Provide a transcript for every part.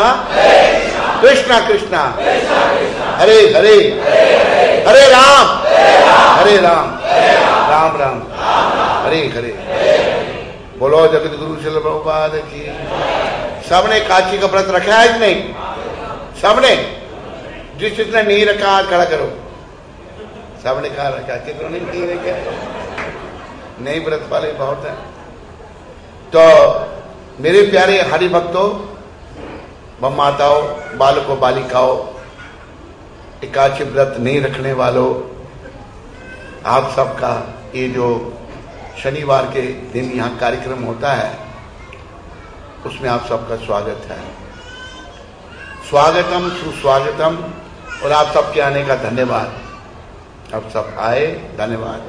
कृष्णा कृष्णा हरे हरे हरे राम राम राम हरे हरे। बोलो जगत गुरु श्रील प्रभुपाद की। सबने काची का व्रत रखा है कि नहीं? सबने? जिसने नहीं रखा हाथ खड़ा करो। सबने कहा रखा, कितनों ने नहीं रखा? नहीं, व्रत वाले बहुत है। तो मेरे प्यारे हरि भक्तों, माताओं, बालकों, बालिकाओं, एकादशी व्रत नहीं रखने वालों, आप सबका ये जो शनिवार के दिन यहाँ कार्यक्रम होता है उसमें आप सबका स्वागत है। स्वागतम सुस्वागतम। और आप सबके आने का धन्यवाद। आप सब आए, धन्यवाद।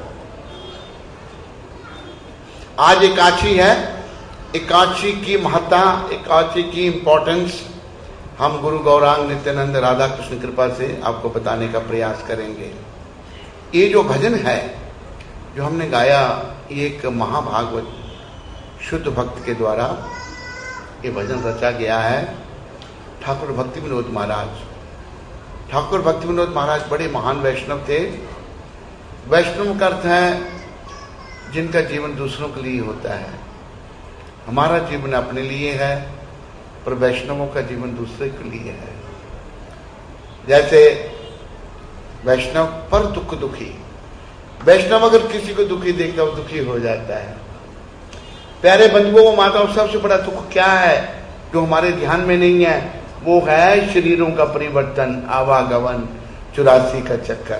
आज एकादशी है। एकादशी की महत्ता, एकादशी की इंपॉर्टेंस हम गुरु गौरांग नित्यानंद राधा कृष्ण कृपा से आपको बताने का प्रयास करेंगे। ये जो भजन है जो हमने गाया, ये एक महाभागवत शुद्ध भक्त के द्वारा ये भजन रचा गया है। ठाकुर भक्ति विनोद महाराज, ठाकुर भक्ति विनोद महाराज बड़े महान वैष्णव थे। वैष्णव का अर्थ है जिनका जीवन दूसरों के लिए होता है। हमारा जीवन अपने लिए है, पर वैष्णवों का जीवन दूसरे के लिए है। जैसे वैष्णव पर दुख दुखी, वैष्णव अगर किसी को दुखी देखता है वो दुखी हो जाता है। प्यारे बंधुओं, माताओं, सबसे बड़ा दुख क्या है जो हमारे ध्यान में नहीं है? वो है शरीरों का परिवर्तन, आवागमन, 84 का चक्कर।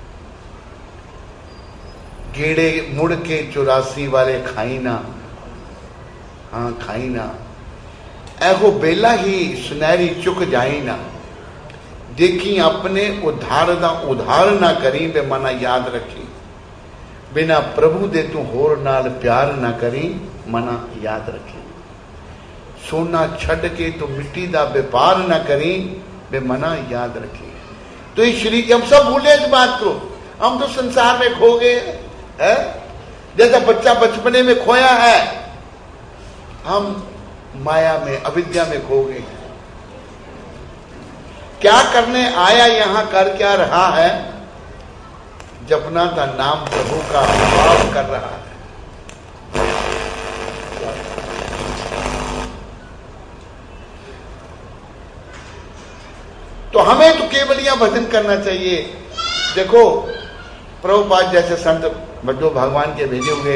गेड़े मुड़ के 84 वाले खाई ना, हाँ खाई ना। ऐहो बेला ही सुनहरी चुक जाई ना, देखी अपने उधार ना करी बे मना याद रखी। बिना प्रभु दे तू होर नाल प्यार ना करी, मना याद रखी। सोना छड़ के तो मिट्टी दा व्यापार ना करी, बे मना याद रखी। तो इस शरीर, हम सब भूले इस बात को। हम तो संसार में खो गए है। जैसा बच्चा बचपने में खोया है, हम माया में, अविद्या में खो गए। क्या करने आया, यहां कर क्या रहा है? जपना का नाम प्रभु का भाव कर रहा है। तो हमें तो केवल यह भजन करना चाहिए। देखो, प्रभुपाद जैसे संत जो भगवान के भेजे हुए,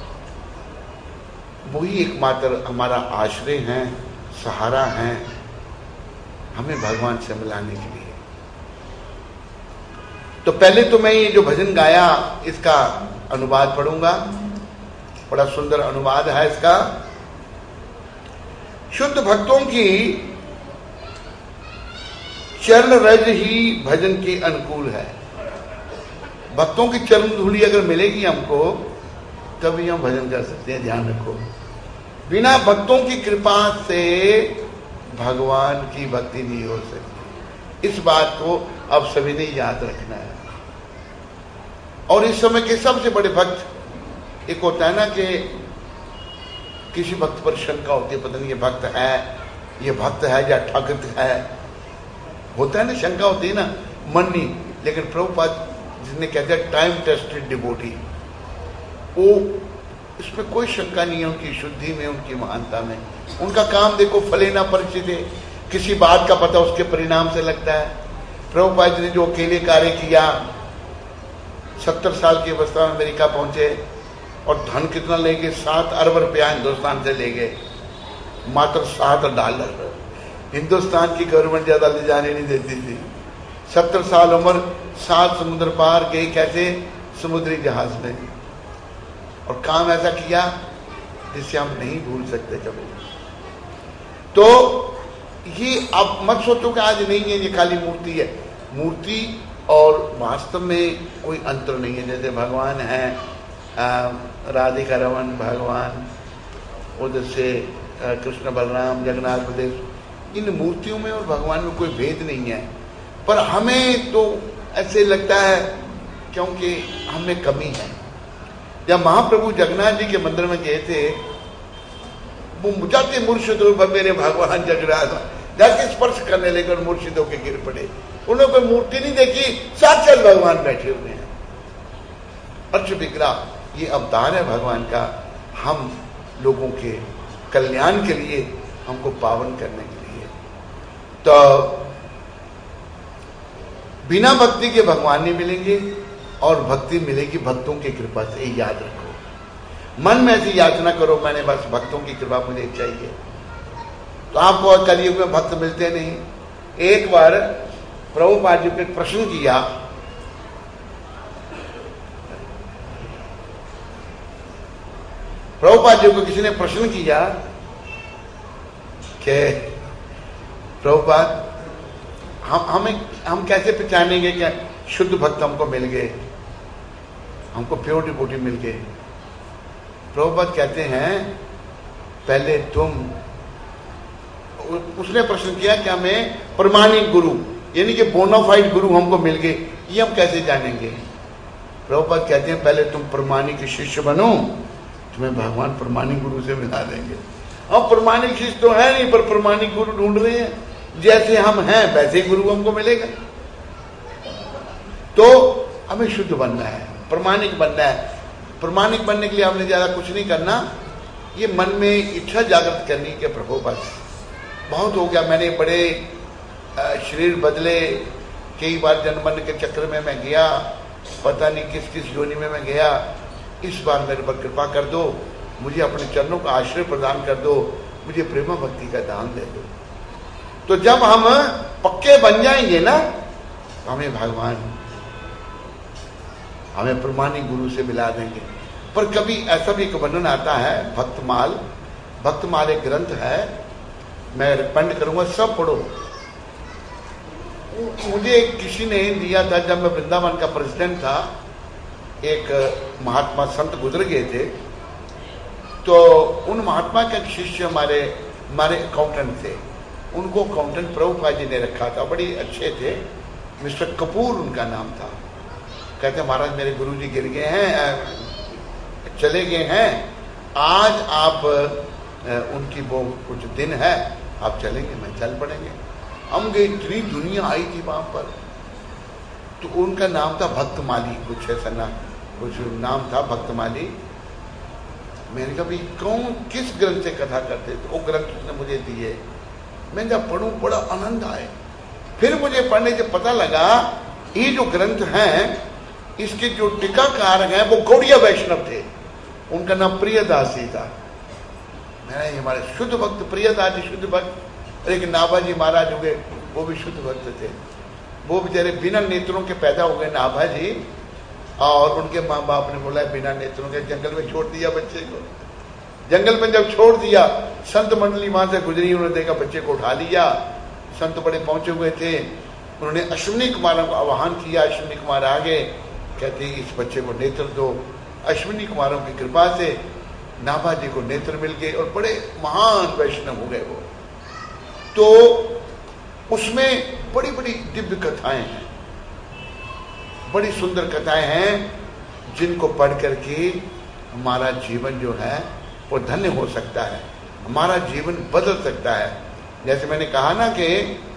वही एकमात्र हमारा आश्रय हैं, सहारा हैं हमें भगवान से मिलाने के लिए। तो पहले तो मैं ये जो भजन गाया इसका अनुवाद पढ़ूंगा। बड़ा सुंदर अनुवाद है इसका। शुद्ध भक्तों की चरण रज ही भजन के अनुकूल है। भक्तों की चरण धूलि अगर मिलेगी हमको तभी हम भजन कर सकते हैं। ध्यान रखो, बिना भक्तों की कृपा से भगवान की भक्ति नहीं हो सकती। इस बात को अब सभी ने याद रखना है। और इस समय के सबसे बड़े भक्त, एक होता है ना कि किसी भक्त पर शंका होती है, पता नहीं ये भक्त है या ठगत है, होता है ना, शंका होती है ना, मन नहीं। लेकिन प्रभुपाद जिसने कहते हैं टाइम टेस्टेड डिवोटी, वो इसमें कोई शंका नहीं है उनकी शुद्धि में, उनकी महानता में। उनका काम देखो, फले ना परिचित है, किसी बात का पता उसके परिणाम से लगता है। प्रभुपाद जी ने जो अकेले कार्य किया, 70 साल की अवस्था में अमेरिका पहुंचे और धन कितना ले गए? 7 अरब रुपया हिंदुस्तान से ले गए, मात्र $7। हिंदुस्तान की गवर्नमेंट ज्यादा ले जाने नहीं देती थी। 70 साल उम्र, 7 समुद्र पार गए, कैसे? समुद्री जहाज में। और काम ऐसा किया जिससे हम नहीं भूल सकते कभी। तो ये अब मत सोचो कि आज नहीं है, ये खाली मूर्ति है। मूर्ति और वास्तव में कोई अंतर नहीं है। जैसे भगवान है, राधिका रमन भगवान, उधर से कृष्ण बलराम जगन्नाथ प्रदेश, इन मूर्तियों में और भगवान में कोई भेद नहीं है। पर हमें तो ऐसे लगता है क्योंकि हमें कमी है। जब महाप्रभु जगन्नाथ जी के मंदिर में गए थे, वो जाते मुर्शिद रूप मेरे भगवान जगन्नाथ, जाके स्पर्श करने लगे और मूर्छित होकर गिर पड़े। उन्होंने कोई मूर्ति नहीं देखी, साक्षात भगवान बैठे हुए हैं। अर्च विग्रह ये अवतार है भगवान का, हम लोगों के कल्याण के लिए, हमको पावन करने के लिए। तो बिना भक्ति के भगवान नहीं मिलेंगे और भक्ति मिलेगी भक्तों की कृपा से, याद रखो। मन में ऐसी याचना करो, मैंने बस भक्तों की कृपा मुझे चाहिए, तो आपको कलयुग में भक्त मिलते नहीं। एक बार प्रभुपाद जी को एक प्रश्न किया, प्रभुपाद जी को किसी ने प्रश्न किया कि प्रभुपाद हम कैसे पहचानेंगे कि शुद्ध भक्त हमको मिल गए, हमको प्योर डिवोटी मिल गए। प्रभुपाद कहते हैं पहले तुम, उसने प्रश्न किया कि हमें प्रमाणिक गुरु यानी कि बोनाफाइड गुरु हमको मिल गए, ये हम कैसे जानेंगे। प्रभुपाद कहते हैं पहले तुम प्रमाणिक शिष्य बनो, तुम्हें भगवान प्रमाणिक गुरु से मिला देंगे। अब प्रमाणिक शिष्य तो है नहीं, पर प्रमाणिक गुरु ढूंढ रहे हैं, जैसे हम हैं वैसे गुरु हमको मिलेगा। तो हमें शुद्ध बनना है, प्रमाणिक बनना है। प्रमाणिक बनने के लिए हमने ज्यादा कुछ नहीं करना, ये मन में इच्छा जागृत करनी कि प्रभु बस बहुत हो गया, मैंने बड़े शरीर बदले, कई बार जन्मन के चक्र में मैं गया, पता नहीं किस किस योनि में मैं गया, इस बार मेरे पर कृपा कर दो, मुझे अपने चरणों का आश्रय प्रदान कर दो, मुझे प्रेम भक्ति का दान दे दो। तो जब हम पक्के बन जाएंगे ना, तो हमें भगवान हमें प्रमाणिक गुरु से मिला देंगे। पर कभी ऐसा भी एक वर्णन आता है, भक्तमाल, भक्तमाल एक ग्रंथ है, मैं रिकमेंड करूंगा सब पढ़ो। मुझे किसी ने दिया था जब मैं वृंदावन का प्रेसिडेंट था, एक महात्मा संत गुजर गए थे, तो उन महात्मा के शिष्य हमारे अकाउंटेंट थे, उनको अकाउंटेंट प्रभुपाद जी ने रखा था, बड़े अच्छे थे, मिस्टर कपूर उनका नाम था। कहते महाराज मेरे गुरुजी गिर गए हैं, चले गए हैं, आज आप उनकी वो कुछ दिन है, आप चलेंगे, मैं चल पड़ेंगे। हम गए, इतनी दुनिया आई थी वहां पर, तो उनका नाम था भक्तमाली, कुछ ऐसा ना कुछ नाम था भक्तमाली। मैंने कहा भाई कौन किस ग्रंथ से कथा करते, तो वो ग्रंथ उसने मुझे दिए, मैं जब पढ़ूं बड़ा आनंद आए। फिर मुझे पढ़ने से पता लगा ये जो ग्रंथ हैं, इसके जो टीकाकार हैं वो गौड़िया वैष्णव थे, उनका नाम प्रियदास जी था। मैंने हमारे शुद्ध भक्त प्रियदास जी शुद्ध भक्त, एक नाभा जी महाराज हो गए, वो भी शुद्ध भक्त थे। वो बेचारे बिना नेत्रों के पैदा हो गए नाभा जी, और उनके माँ बाप ने बोला बिना नेत्रों के जंगल में छोड़ दिया बच्चे को। जंगल में जब छोड़ दिया, संत मंडली वहां से गुजरी, उन्होंने देखा बच्चे को उठा लिया। संत बड़े पहुंचे हुए थे, उन्होंने अश्विनी कुमारों को आह्वान किया, अश्विनी कुमार आ गए, कहते इस बच्चे को नेत्र दो। अश्विनी कुमारों की कृपा से नाभा जी को नेत्र मिल गए और बड़े महान वैष्णव हो गए वो। तो उसमें बड़ी बड़ी दिव्य कथाएं हैं, बड़ी सुंदर कथाएं हैं, जिनको पढ़ करके हमारा जीवन जो है वो धन्य हो सकता है, हमारा जीवन बदल सकता है। जैसे मैंने कहा ना कि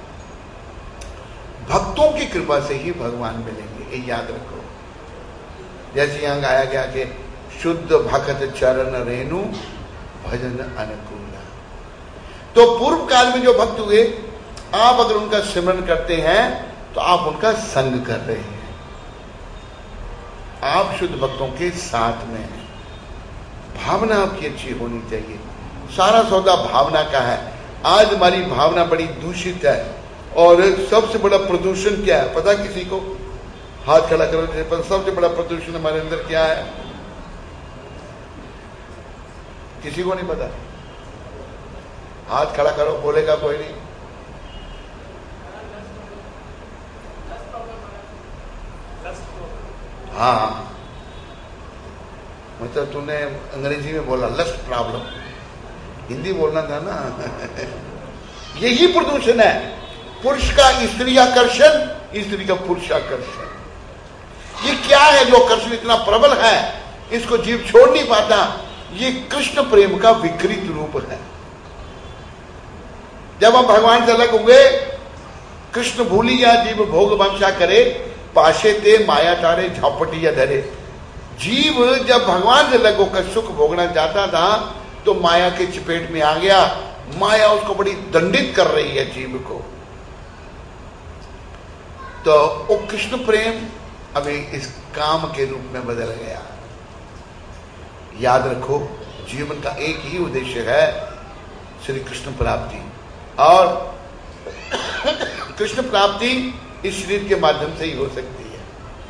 भक्तों की कृपा से ही भगवान मिलेंगे, ये याद रखो। जैसे यहां गाया गया कि शुद्ध भक्त चरण रेणु भजन अनुकूल। तो पूर्व काल में जो भक्त हुए, आप अगर उनका सिमरन करते हैं तो आप उनका संग कर रहे हैं, आप शुद्ध भक्तों के साथ में हैं। भावना आपकी अच्छी होनी चाहिए, सारा सौदा भावना का है। आज हमारी भावना बड़ी दूषित है, और सबसे बड़ा प्रदूषण क्या है पता किसी को? हाथ खड़ा करो, पर सबसे बड़ा प्रदूषण हमारे अंदर क्या है? किसी को नहीं पता? हाथ खड़ा करो, बोलेगा कोई नहीं। हाँ, मतलब तूने अंग्रेजी में बोला लस्ट प्रॉब्लम, हिंदी बोलना था ना। यही प्रदूषण है, पुरुष का स्त्री आकर्षण, स्त्री का पुरुष आकर्षण। ये क्या है जो आकर्षण इतना प्रबल है, इसको जीव छोड़ नहीं पाता? ये कृष्ण प्रेम का विकृत रूप है। जब हम भगवान से अलग हुए, कृष्ण भूलिया जीव भोग वंशा करे, पाशे ते माया तारे झौपटिया धरे। जीव जब भगवान से अलग होकर सुख भोगना चाहता था तो माया के चपेट में आ गया। माया उसको बड़ी दंडित कर रही है जीव को। तो वो कृष्ण प्रेम अभी इस काम के रूप में बदल गया। याद रखो, जीवन का एक ही उद्देश्य है, श्री कृष्ण प्राप्ति। और कृष्ण प्राप्ति इस शरीर के माध्यम से ही हो सकती है।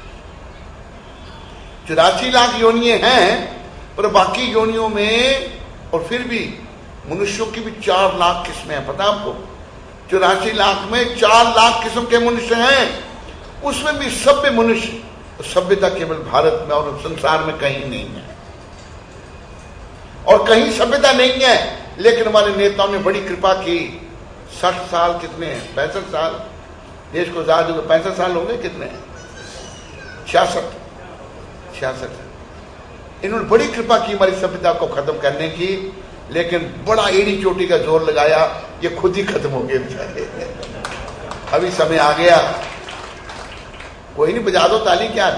84 लाख योनियां हैं, पर बाकी योनियों में, और फिर भी मनुष्यों की भी 4 लाख किस्में हैं। पता आपको? 84 लाख में 4 लाख किस्म के मनुष्य हैं। उसमें भी सभ्य मनुष्य, सभ्यता केवल भारत में और संसार में कहीं नहीं है, और कहीं सभ्यता नहीं है। लेकिन हमारे नेताओं ने बड़ी कृपा की। 60 साल कितने हैं? 65 साल देश को आजाद हुए, 65 साल हो गए। कितने? 66। इन्होंने बड़ी कृपा की हमारी सभ्यता को खत्म करने की, लेकिन बड़ा एड़ी चोटी का जोर लगाया, ये खुद ही खत्म हो गए बेचारे। अभी समय आ गया। कोई नहीं, बजा दो ताली, क्या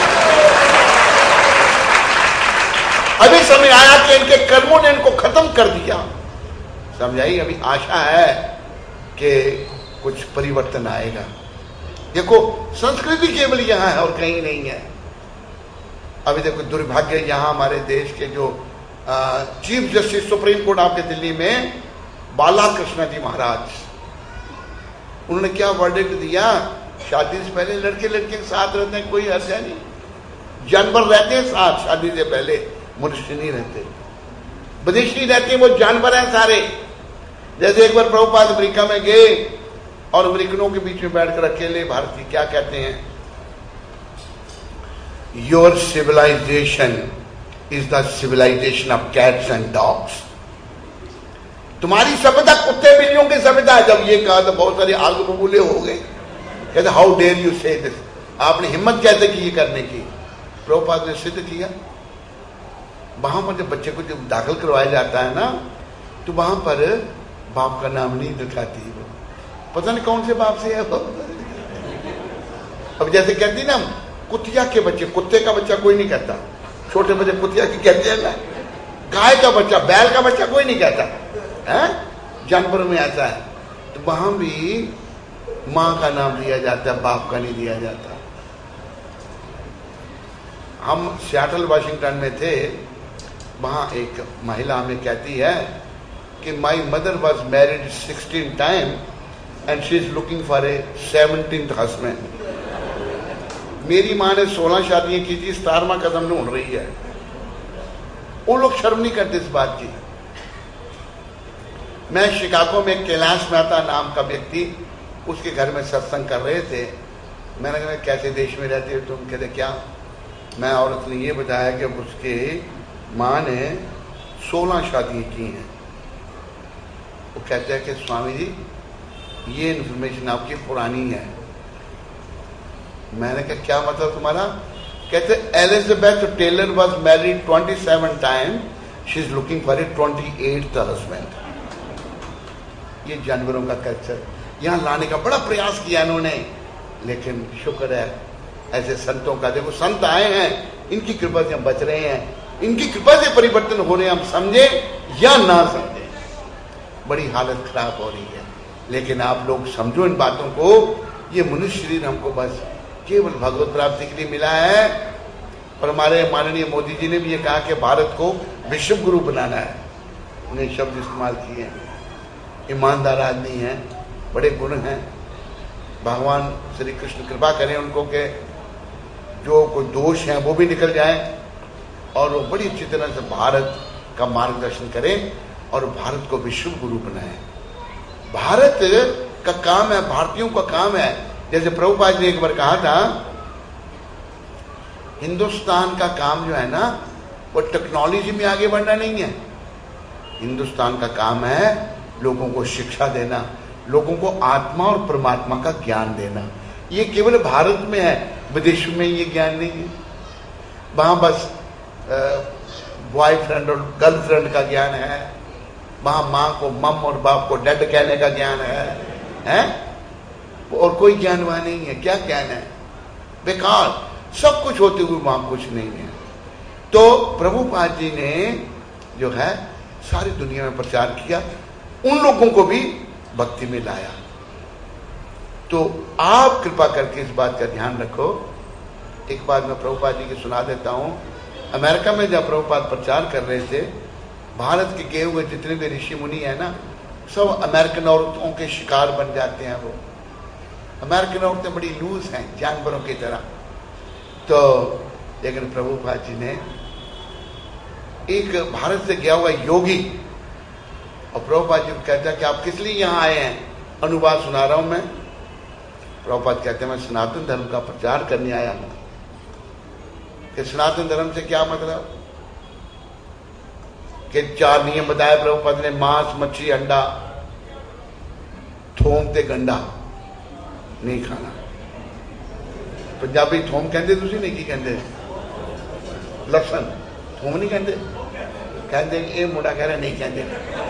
अभी समय आया कि इनके कर्मों ने इनको खत्म कर दिया। समझाइए, अभी आशा है कि कुछ परिवर्तन आएगा। देखो, संस्कृति केवल यहां है और कहीं नहीं है। अभी देखो, दुर्भाग्य यहां हमारे देश के जो चीफ जस्टिस सुप्रीम कोर्ट आपके दिल्ली में, बालाकृष्ण जी महाराज, उन्होंने क्या वर्डिक्ट दिया? शादी से पहले लड़के लड़के के साथ रहते हैं, कोई हर्ज नहीं। जानवर रहते हैं साथ, शादी से पहले मनुष्य नहीं रहते। विदेशी रहते हैं, वो जानवर हैं सारे। जैसे एक बार प्रभुपाद अमेरिका में गए और अमेरिकनों के बीच में बैठकर अकेले भारतीय क्या कहते हैं? Your civilisation is the civilisation of cats and dogs. तुम्हारी सभ्यता कुत्ते बिल्लियों की सभ्यता है। जब ये कहा तो बहुत सारे आग बबूले हो गए, कहते how dare you say this, आपने हिम्मत कैसे की ये करने की? प्रभुपाद ने सिद्ध किया। वहां पर जब बच्चे को जब दाखिल करवाया जाता है ना, तो वहां पर बाप का नाम नहीं दिखाती वो, पता नहीं कौन से बाप से है वो। अब जैसे कहती ना, कुतिया के बच्चे, कुत्ते का बच्चा कोई नहीं कहता, छोटे बच्चे कुतिया की कहते हैं ना। गाय का बच्चा, बैल का बच्चा कोई नहीं कहता है। जानवर में ऐसा है। तो वहां भी मां का नाम दिया जाता है, बाप का नहीं दिया जाता। हम सियाटल वाशिंगटन में थे, वहां एक महिला हमें कहती है कि my mother was married 16 time and she is looking for a 17th husband. मेरी मां ने 16 शादियां की थी, 17वां कदम ढूंढ रही है। वो लोग शर्म नहीं करते इस बात की। मैं शिकागो में कैलाश मेहता नाम का व्यक्ति, उसके घर में सत्संग कर रहे थे। मैंने कहा कैसे देश में रहते हो तुम? कहते क्या? मैं औरत ने ये बताया कि उसके माँ ने 16 शादियां की हैं। वो कहते हैं कि स्वामी जी ये इन्फॉर्मेशन आपकी पुरानी है। मैंने कहा क्या मतलब तुम्हारा? कहते Elizabeth Taylor was married 27 time, she is looking for a 28th husband. ये जानवरों का कल्चर यहां लाने का बड़ा प्रयास किया इन्होंने, लेकिन शुक्र है ऐसे संतों का। देखो संत आए हैं, इनकी कृपा से हम बच रहे हैं, इनकी कृपा से परिवर्तन हो रहे हैं। हम समझे या ना समझे, बड़ी हालत खराब हो रही है। लेकिन आप लोग समझो इन बातों को। ये मनुष्य शरीर हमको बस केवल भगवत प्राप्ति के लिए मिला है। और हमारे माननीय मोदी जी ने भी ये कहा कि भारत को विश्व गुरु बनाना है। उन्हें शब्द इस्तेमाल किए हैं। ईमानदार आदमी है, बड़े गुण हैं। भगवान श्री कृष्ण कृपा करें उनको के जो कोई दोष हैं वो भी निकल जाए और वो बड़ी अच्छी तरह से भारत का मार्गदर्शन करें और भारत को विश्व गुरु बनाएं। भारत का काम है, भारतीयों का काम है। जैसे प्रभुपाद ने एक बार कहा था, हिंदुस्तान का काम जो है ना वो टेक्नोलॉजी में आगे बढ़ना नहीं है। हिंदुस्तान का काम है लोगों को शिक्षा देना, लोगों को आत्मा और परमात्मा का ज्ञान देना। ये केवल भारत में है, विदेशों में ये ज्ञान नहीं है। वहां बस बॉयफ्रेंड और गर्लफ्रेंड का ज्ञान है, वहां मां को मम और बाप को डैड कहने का ज्ञान है? और कोई ज्ञान वहां नहीं है। क्या ज्ञान है? बेकार। सब कुछ होते हुए वहां कुछ नहीं है। तो प्रभुपाद जी ने जो है सारी दुनिया में प्रचार किया, उन लोगों को भी भक्ति में लाया। तो आप कृपा करके इस बात का ध्यान रखो। एक बात मैं प्रभुपाद जी की सुना देता हूं। अमेरिका में जब प्रभुपाद प्रचार कर रहे थे, भारत के गए हुए जितने भी ऋषि मुनि है ना, सब अमेरिकन औरतों के शिकार बन जाते हैं। वो अमेरिकन औरतें बड़ी लूज हैं, जानवरों की तरह। तो लेकिन प्रभुपाद जी ने एक भारत से गया हुआ योगी, और प्रभुपाद जी को कहता है कि आप किस लिए यहां आए हैं? अनुवाद सुना रहा हूं मैं। प्रभुपाद कहते हैं मैं सनातन धर्म का प्रचार करने आया हूं। कि सनातन धर्म से क्या मतलब? कि 4 नियम बताए प्रभुपाद ने, मांस, मच्छी, अंडा, थोम ते गंडा नहीं खाना। पंजाबी थोम कहते, तुसी नहीं की कहते? लसन थोम नहीं कहते? कहते ये मुंडा कह रहा नहीं कहते।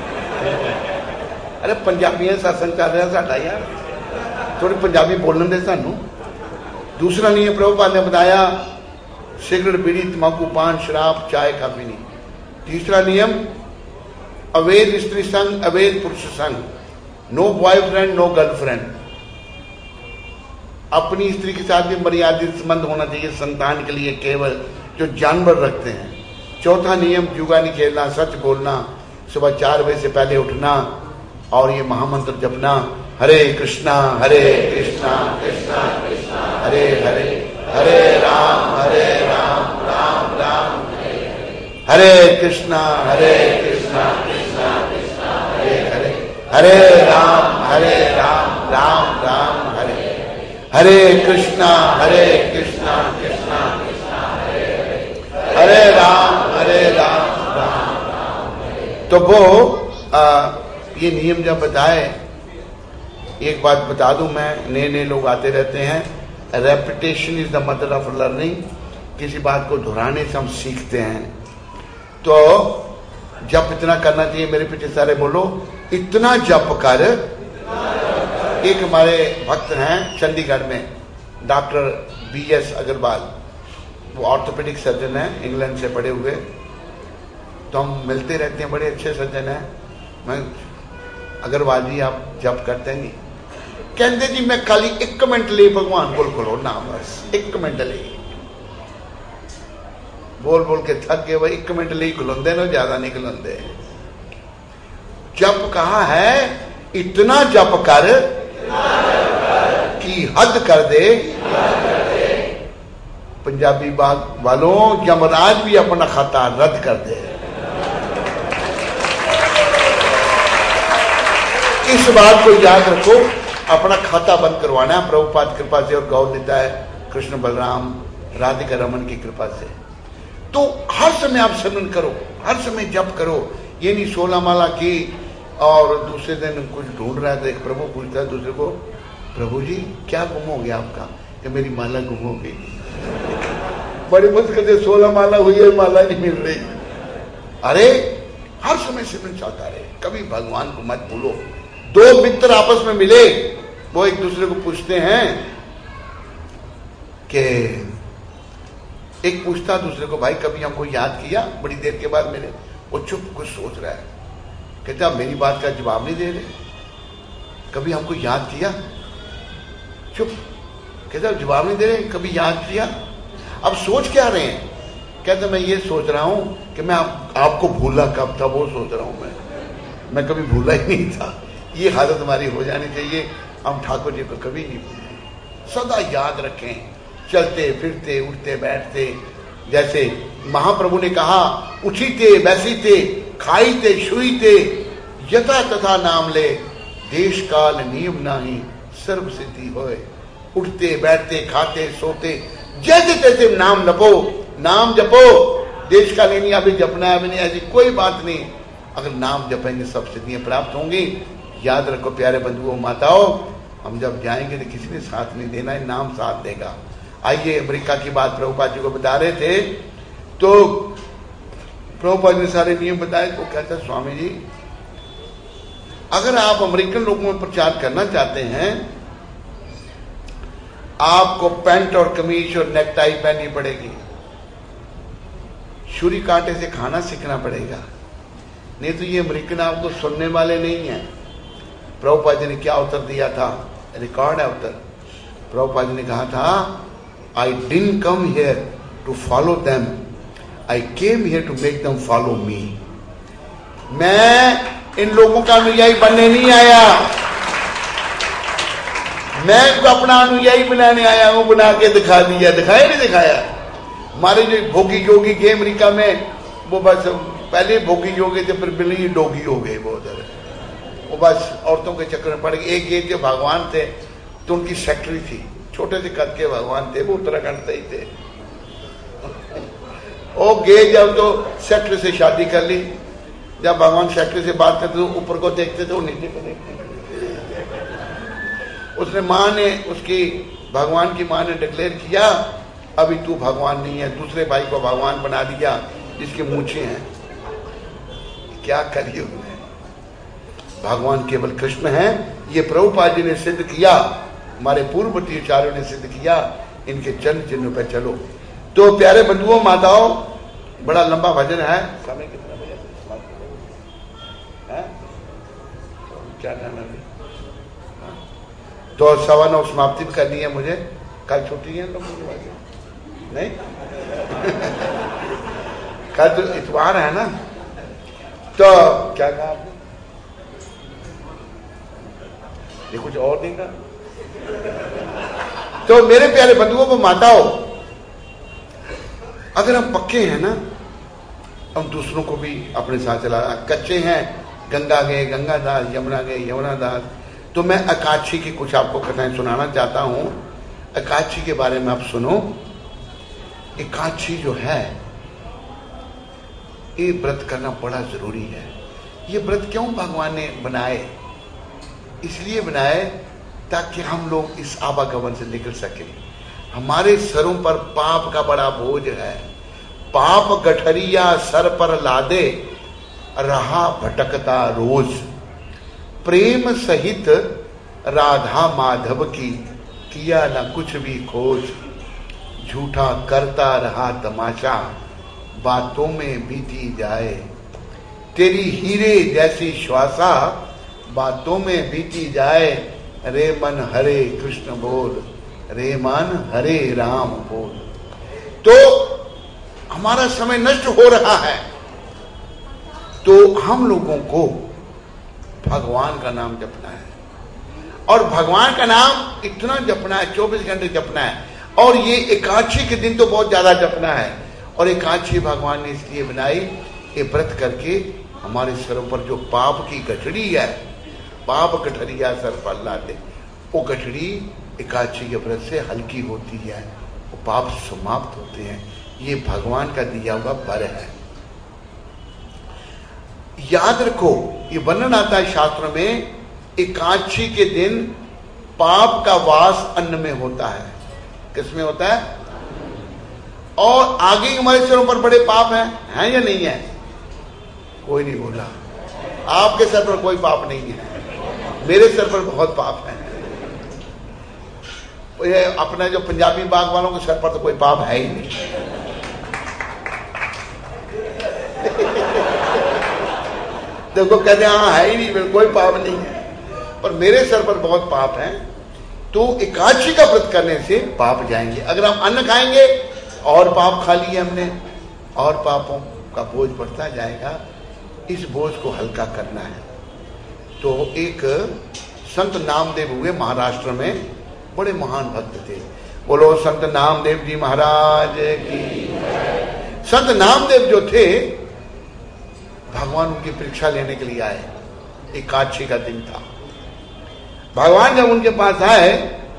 अरे पंजाबियों सत्संग चल रहा साडा यार, थोड़ी पंजाबी बोलने दे सानू। दूसरा नियम प्रभुपाद ने बताया, सिगरेट, बीड़ी, तंबाकू, पान, शराब, चाय, काफी नहीं। तीसरा नियम, अवैध स्त्री संग, अवैध पुरुष संग, नो बॉयफ्रेंड, नो गर्लफ्रेंड। अपनी स्त्री के साथ भी मर्यादित संबंध होना चाहिए संतान के लिए, केवल जो जानवर रखते हैं। चौथा नियम, जुआ नहीं खेलना, सच बोलना, सुबह 4 बजे से पहले उठना, और ये महामंत्र जपना, हरे कृष्णा कृष्णा कृष्णा हरे हरे, हरे राम राम राम हरे कृष्णा कृष्णा कृष्णा हरे हरे, हरे राम राम राम हरे हरे कृष्णा कृष्णा कृष्णा हरे हरे, हरे राम राम राम। तो वो ये नियम जब बताए, एक बात बता दूं मैं, नए लोग आते रहते हैं, repetition is the mother of learning. किसी बात को दोहराने से हम सीखते हैं। तो जप इतना करना चाहिए। मेरे पीछे सारे बोलो, इतना जप कर। एक हमारे भक्त हैं चंडीगढ़ में, डॉक्टर BS अग्रवाल, वो ऑर्थोपेडिक सर्जन है, इंग्लैंड से पढ़े हुए। तो हम मिलते रहते हैं, बड़े अच्छे सर्जन हैं। मैं, अग्रवाल जी आप जप करते नहीं? कहते जी मैं खाली 1 मिनट ले भगवान बोल खलो ना, बस 1 मिनट ले। बोल बोल के थक गए भाई, 1 मिनट ले खलोंदे ना, ज्यादा नहीं खलोंदे। जप कहा है, इतना जप कर कि हद कर दे। पंजाबी बाग वालों, यमराज भी अपना खाता रद्द कर दे। इस बात को याद रखो, अपना खाता बंद करवाना है प्रभुपाद कृपा से, और गौ देता है कृष्ण बलराम राधिका रमन की कृपा से। तो हर समय आप स्मरण करो, हर समय जप करो। ये नहीं 16 माला की और दूसरे दिन कुछ ढूंढ रहा था, एक प्रभु पूछता है दूसरे को, प्रभु जी क्या गुम हो गया आपका? कि मेरी माला गुम हो गई। बड़ी मुश्किल से 16 माला हुई है, माला नहीं मिल रही। अरे हर समय स्मरण चलता रहे, कभी भगवान को मत भूलो। 2 मित्र आपस में मिले, वो एक दूसरे को पूछते हैं कि, एक पूछता दूसरे को, भाई कभी हमको याद किया? बड़ी देर के बाद मिले, वो चुप कुछ सोच रहा है। कहते आप मेरी बात का जवाब नहीं दे रहे, कभी हमको याद किया? चुप। कहते आप जवाब नहीं दे रहे, कभी याद किया? अब सोच क्या रहे हैं? कहते मैं ये सोच रहा हूं कि मैं आपको भूला कब था, वो सोच रहा हूं मैं कभी भूला ही नहीं था। ये हालत हमारी हो जानी चाहिए, हम ठाकुर जी को कभी नहीं भूलें, सदा याद रखें। चलते फिरते उठते बैठते, जैसे महाप्रभु ने कहा, उठीते बैसीते खाईते छुईते यथा तथा नाम ले, देश काल नियम नाही सर्व सिद्धि होए। उठते बैठते खाते सोते जैसे तैसे नाम जपो, नाम जपो। देश काल नहीं अभी जपना है, अभी नहीं, ऐसी कोई बात नहीं। अगर नाम जपेंगे सब सिद्धियां प्राप्त होंगी। याद रखो प्यारे बंधुओं माताओं, हम जब जाएंगे तो किसी ने साथ नहीं देना है, नाम साथ देगा। आइए अमेरिका की बात प्रभुपाद जी को बता रहे थे, तो प्रभुपाद ने सारे नियम बताए। तो कहता स्वामी जी अगर आप अमेरिकन लोगों में प्रचार करना चाहते हैं, आपको पैंट और कमीज और नेकटाई पहननी पड़ेगी, छुरी कांटे से खाना सीखना पड़ेगा, नहीं तो ये अमेरिकन आपको सुनने वाले नहीं है। प्रभुपाद जी ने क्या उत्तर दिया था, रिकॉर्ड है उत्तर। प्रभुपाद जी ने कहा था, I didn't come here to follow them, I came here to make them follow me. मैं इन लोगों का अनुयायी बनने नहीं आया, मैं तो अपना अनुयायी बनाने आया हूं। बना के दिखा दिया, दिखाया नहीं दिखाया। हमारे जो भोगी योगी के अमेरिका में, वो बस पहले भोगी योगी थे, फिर बिल्ली डोगी हो गए वो उधर। वो बस औरतों के चक्कर में पड़ गए। एक ये जो भगवान थे तो उनकी सेक्रेटरी थी, छोटे से कद के भगवान थे, वो उत्तराखंड से ही थे। वो गए जब तो सेक्रेटरी से शादी कर ली। जब भगवान सेक्रेटरी से बात करते तो ऊपर को देखते थे, वो नीचे को देखते थे। उसने माँ ने, उसकी भगवान की माँ ने डिक्लेयर किया, अभी तू भगवान नहीं है। दूसरे भाई को भगवान बना दिया जिसके मूछें हैं। क्या करिए, भगवान केवल कृष्ण हैं। ये प्रभुपाद जी ने सिद्ध किया, हमारे पूर्व तीर्थाचार्यों ने सिद्ध किया। इनके चरण चिन्ह पे चलो। तो प्यारे बंधुओं माताओं, बड़ा लंबा भजन है। समय कितना बजे है? क्या जाना है? तो 9:15 समाप्ति भी करनी है मुझे। कल छुट्टी है लोगों की, नहीं? कल तो इतवार है ना। तो क्या कहा आपने? ये कुछ और देगा। तो मेरे प्यारे बंधुओं को माताओं, अगर हम पक्के हैं ना, हम दूसरों को भी अपने साथ चला। कच्चे हैं, गंगा गए गंगादास, यमुना गए यमुनादास। तो मैं एकादशी की कुछ आपको कथाएं सुनाना चाहता हूं। एकादशी के बारे में आप सुनो। एकादशी जो है, ये व्रत करना बड़ा जरूरी है। ये व्रत क्यों भगवान ने बनाए? इसलिए बनाए ताकि हम लोग इस आवागमन से निकल सके। हमारे सरों पर पाप का बड़ा बोझ है। पाप गठरिया सर पर लादे, रहा भटकता रोज। प्रेम सहित राधा माधव की, किया न कुछ भी खोज। झूठा करता रहा तमाशा, बातों में बीती जाए। तेरी हीरे जैसी श्वासा, बातों में बीती जाए। रे मन हरे कृष्ण बोल, रे मन हरे राम बोल। तो हमारा समय नष्ट हो रहा है, तो हम लोगों को भगवान का नाम जपना है। और भगवान का नाम इतना जपना है, 24 घंटे जपना है। और ये एकादशी के दिन तो बहुत ज्यादा जपना है। और एकादशी भगवान ने इसलिए बनाई, ये व्रत करके हमारे सरों पर जो पाप की गठड़ी है, पाप गठरिया सर पर लादे, वो गठड़ी एकादशी के व्रत से हल्की होती है, वो पाप समाप्त होते हैं। ये भगवान का दिया हुआ वर है। याद रखो, ये वर्णन आता है शास्त्र में, एकादशी के दिन पाप का वास अन्न में होता है। किसमें होता है? और आगे हमारे सिरों पर बड़े पाप हैं या नहीं है? कोई नहीं बोला। आपके सर पर कोई पाप नहीं है, मेरे सर पर बहुत पाप है। ये अपना जो पंजाबी बाग वालों के सर पर तो कोई पाप है ही नहीं। देखो कहते हैं हाँ है ही नहीं, कोई पाप नहीं है, पर मेरे सर पर बहुत पाप है। तो एकादशी का व्रत करने से पाप जाएंगे। अगर हम अन्न खाएंगे और पाप खा लिए हमने, और पापों का बोझ बढ़ता जाएगा। इस बोझ को हल्का करना है। तो एक संत नामदेव हुए महाराष्ट्र में, बड़े महान भक्त थे। बोलो संत नामदेव जी महाराज की। संत नामदेव जो थे, भगवान उनकी परीक्षा लेने के लिए आए। एकादशी का दिन था। भगवान जब उनके पास आए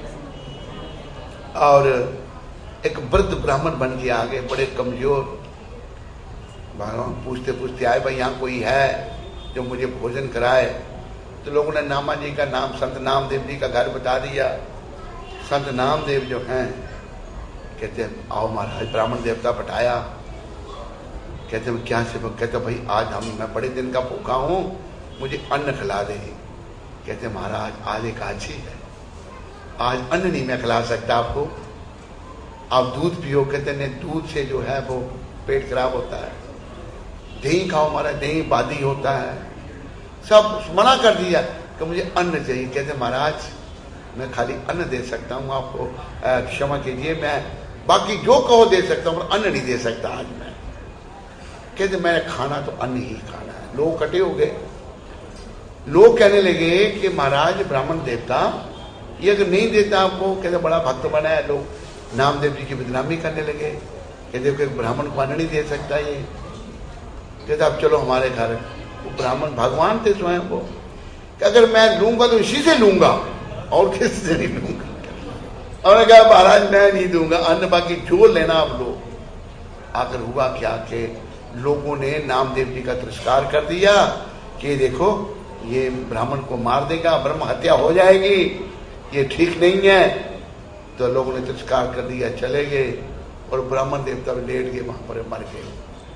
और एक वृद्ध ब्राह्मण बन के आ गए, बड़े कमजोर। भगवान पूछते पूछते आए, भाई यहाँ कोई है जो मुझे भोजन कराए? तो लोगों ने नामा जी का नाम, संत नामदेव जी का घर बता दिया। संत नामदेव जो हैं कहते आओ महाराज। ब्राह्मण देवता बैठाया, कहते क्या सेवक? कहते भाई आज मैं बड़े दिन का भूखा हूं, मुझे अन्न खिला दे। कहते महाराज आज एकादशी है, आज अन्न नहीं मैं खिला सकता आपको, आप दूध पियो। कहते नहीं, दूध से जो है वो पेट खराब होता है। दही खाओ महाराज, दही बादी होता है। सब मना कर दिया कि मुझे अन्न चाहिए। कहते महाराज मैं खाली अन्न दे सकता हूँ आपको, क्षमा कीजिए, मैं बाकी जो कहो दे सकता हूँ, अन्न नहीं दे सकता आज मैं। कहते मैंने खाना तो अन्न ही खाना है। लोग कटे हो गए। लोग कहने लगे कि महाराज ब्राह्मण देवता ये अगर नहीं देता आपको, कहते बड़ा भक्त बना है। लोग नामदेव जी की बदनामी करने लगे। कहते कि ब्राह्मण को अन्न नहीं दे सकता ये। कहते अब चलो हमारे घर। वो ब्राह्मण भगवान थे स्वयं वो, कि अगर मैं लूंगा तो इसी से लूंगा और किसी से नहीं लूंगा। और कहा महाराज मैं नहीं दूंगा अन्न, बाकी जो लेना आप लो। आकर हुआ क्या कि लोगों ने नामदेव जी का तिरस्कार कर दिया कि देखो ये ब्राह्मण को मार देगा, ब्रह्म हत्या हो जाएगी, ये ठीक नहीं है। तो लोगों ने तिरस्कार कर दिया, चले गए और ब्राह्मण देवता लेट गए, वहां पर मर गए।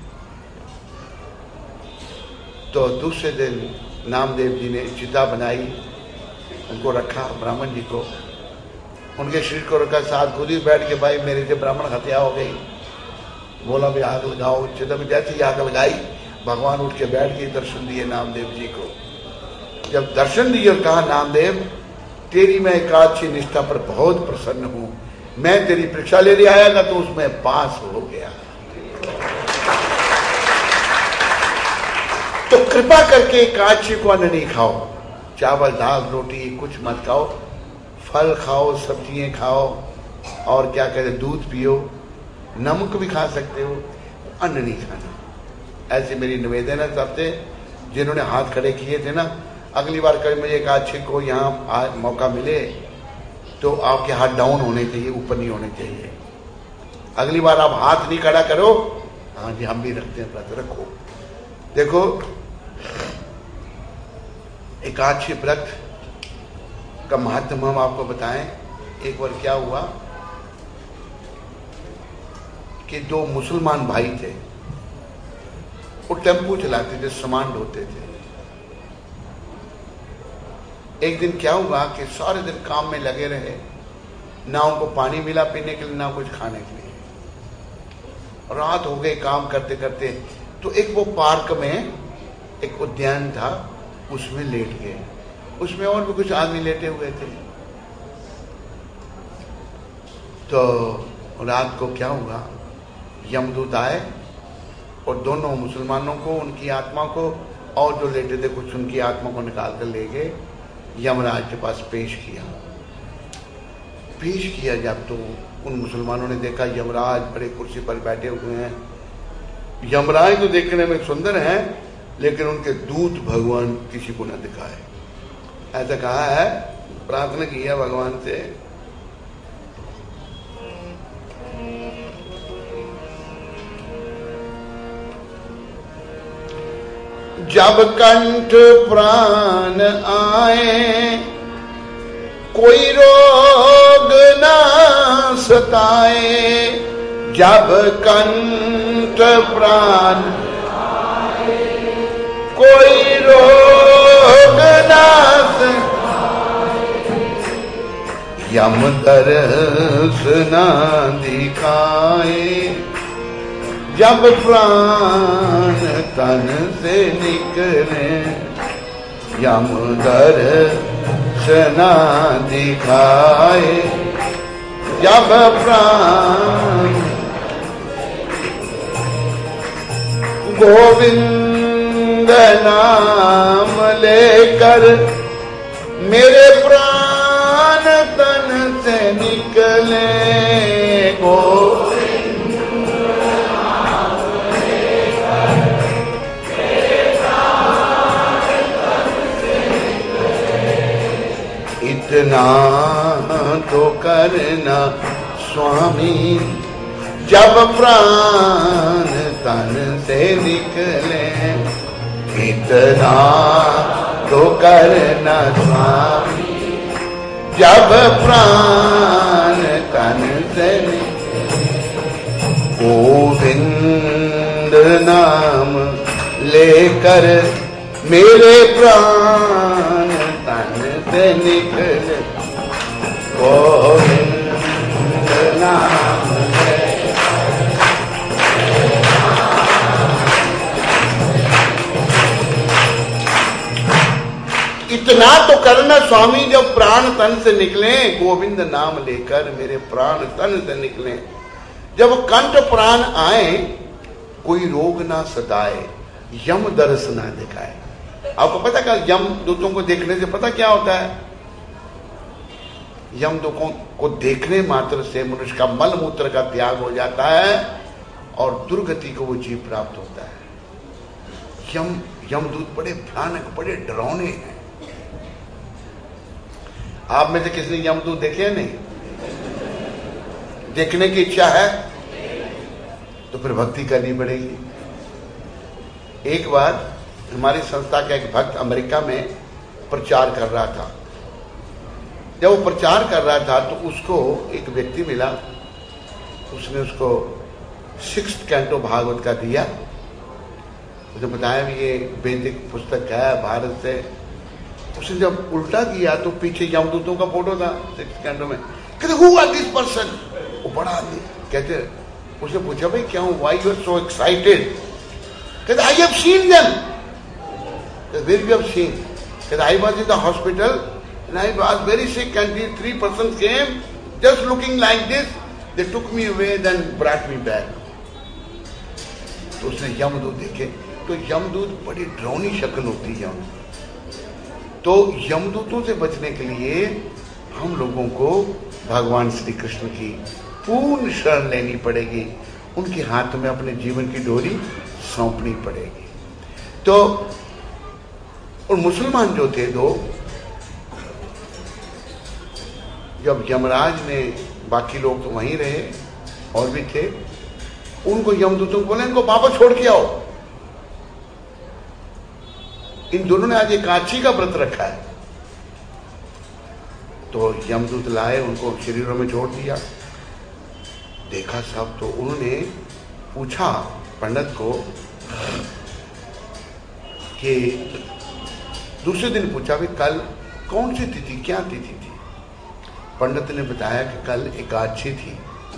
तो दूसरे दिन नामदेव जी ने चिता बनाई, उनको रखा ब्राह्मण जी को, उनके शरीर को रखा, साथ खुद ही बैठ के भाई मेरे से ब्राह्मण हत्या हो गई। बोला भी आग लगाओ। चिता में जैसे ही आग लगाई भगवान उठ के बैठ के दर्शन दिए नामदेव जी को। जब दर्शन दिए और कहा नामदेव तेरी मैं एकादशी निष्ठा पर बहुत प्रसन्न हूं, मैं तेरी परीक्षा लेने आया था तो उसमें पास हो गया, तो कृपा करके एकादशी को अन्न नहीं खाओ, चावल दाल रोटी कुछ मत खाओ, फल खाओ, सब्जियां खाओ, और क्या कहते दूध पियो, नमक भी खा सकते हो, अन्न नहीं खाना। ऐसे मेरी निवेदन है सबसे जिन्होंने हाथ खड़े किए थे ना, अगली बार कभी मुझे एकादशी को यहाँ मौका मिले तो आपके हाथ डाउन होने चाहिए, ऊपर नहीं होने चाहिए। अगली बार आप हाथ नहीं खड़ा करो, हाँ जी हम भी रखते हैं, व्रत रखो। देखो एकादशी व्रत का महत्व हम आपको बताएं। एक बार क्या हुआ कि दो मुसलमान भाई थे, वो टेम्पू चलाते थे, सामान ढोते थे। एक दिन क्या हुआ कि सारे दिन काम में लगे रहे, ना उनको पानी मिला पीने के लिए, ना कुछ खाने के लिए। रात हो गई काम करते करते, तो एक वो पार्क में एक उद्यान था, उसमें लेट गए। उसमें और भी कुछ आदमी लेटे हुए थे। तो रात को क्या हुआ, यमदूत आए और दोनों मुसलमानों को, उनकी आत्मा को, और जो लेटे थे कुछ उनकी आत्मा को निकाल कर ले गए, यमराज के पास पेश किया। पेश किया जब तो उन मुसलमानों ने देखा यमराज बड़े कुर्सी पर बैठे हुए हैं। यमराज तो देखने में सुंदर हैं, लेकिन उनके दूत भगवान किसी को न दिखाए। ऐसा कहा है, प्रार्थना की है भगवान से, जब कंठ प्राण आए कोई रोग ना सताए, जब कंठ प्राण आए कोई रोग ना सताए, यम दर्श ना दिखाए, जब प्राण तन से निकले, यम दर्श ना दिखाए, जब प्राण। गोविंद नाम लेकर मेरे प्राण तन से निकले, गोविंद इतना तो करना स्वामी, जब प्राण तन से निकले, इतना तो करना स्वामी, जब प्राण तन से निकले, गोविंद नाम लेकर मेरे प्राण तन से निकले गोविंद नाम है। इतना तो करना स्वामी, जब प्राण तन से निकले गोविंद नाम लेकर, मेरे प्राण तन से निकले। जब कंठ प्राण आए कोई रोग ना सताए, यम दर्श ना दिखाए। आपको पता क्या यम दूतों को देखने से पता क्या होता है? यम दूतों को देखने मात्र से मनुष्य का मल मूत्र का त्याग हो जाता है और दुर्गति को वो जीव प्राप्त होता है। यमदूत बड़े भयानक, बड़े डरावने हैं। आप में से किसी ने यमदूत देखे हैं? नहीं देखने की इच्छा है तो फिर भक्ति करनी पड़ेगी। एक बार हमारी संस्था का एक भक्त अमेरिका में प्रचार कर रहा था। जब वो प्रचार कर रहा था तो उसको एक व्यक्ति मिला, उसने उसको 6th कैंटो भागवत का दिया। उसने बताया भी ये वैदिक पुस्तक है भारत से। उसने जब उल्टा किया तो पीछे यमदूतों का फोटो था 6th कैंटो में। कहते हु आर दिस पर्सन? वो बड़ा आदमी। कहते उसने पूछा भाई क्या हूं, why you are so excited? कहते I have seen them. Where you have seen? कहते I was in the hospital and I was very sick and these 3 persons came just looking like this. They took me away then brought me back. तो उसने यमदूत देखे तो यमदूत बड़ी डरावनी शक्ल होती है। तो यमदूतों से बचने के लिए हम लोगों को भगवान श्री कृष्ण की पूर्ण शरण लेनी पड़ेगी, उनके हाथ में अपने जीवन की डोरी सौंपनी पड़ेगी। तो और मुसलमान जो थे दो, जब यमराज ने, बाकी लोग तो वहीं रहे और भी थे, उनको यमदूतों को बोले इनको वापस छोड़ के आओ। इन दोनों ने आज एकादशी का व्रत रखा है। तो यमदूत लाए, उनको शरीरों में छोड़ दिया। देखा सब तो उन्होंने पूछा पंडित को कि दूसरे दिन पूछा भी कल कौन सी तिथि, क्या तिथि थी? पंडित ने बताया कि कल एकादशी थी।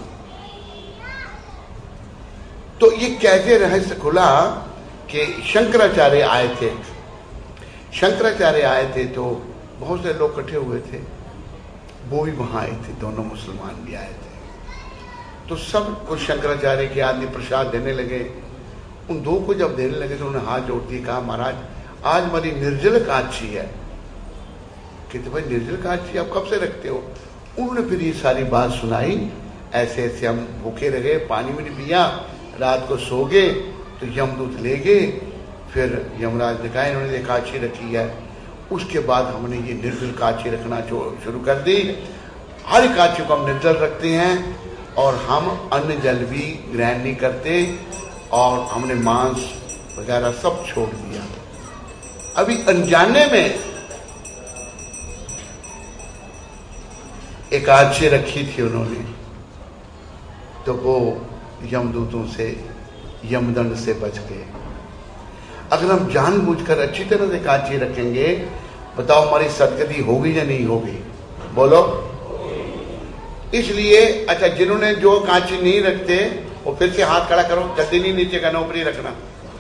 तो ये कैसे रहस्य खुला कि शंकराचार्य आए थे। शंकराचार्य आए थे तो बहुत से लोग इकट्ठे हुए थे, वो भी वहां आए थे, दोनों मुसलमान भी आए थे। तो सब कुछ शंकराचार्य के आदमी प्रसाद देने लगे। उन दो को जब देने लगे तो उन्होंने हाथ जोड़ दिए, कहा महाराज आज हमारी निर्जल एकादशी है। कहते भाई निर्जल एकादशी आप कब से रखते हो? उन्होंने फिर ये सारी बात सुनाई, ऐसे ऐसे हम भूखे रहे, पानी भी नहीं पिया, रात को सो गए तो यमदूत ले गए। फिर यमराज ने कहा इन्होंने एकादशी रखी है। उसके बाद हमने ये निर्जल एकादशी रखना शुरू कर दी। हर एकादशी को हम निर्जल रखते हैं और हम अन्न जल भी ग्रहण नहीं करते और हमने मांस वगैरह सब छोड़ दिया। अभी अनजाने में एकादशी रखी थी उन्होंने, तो वो यमदूतों से, यमदंड से बच गए। अगर हम जानबूझकर अच्छी तरह से एकादशी रखेंगे, बताओ हमारी सदगति होगी या नहीं होगी? बोलो। इसलिए अच्छा, जिन्होंने जो एकादशी नहीं रखते वो फिर से हाथ खड़ा करो, गद्दी नहीं नीचे करना, ऊपर ही रखना।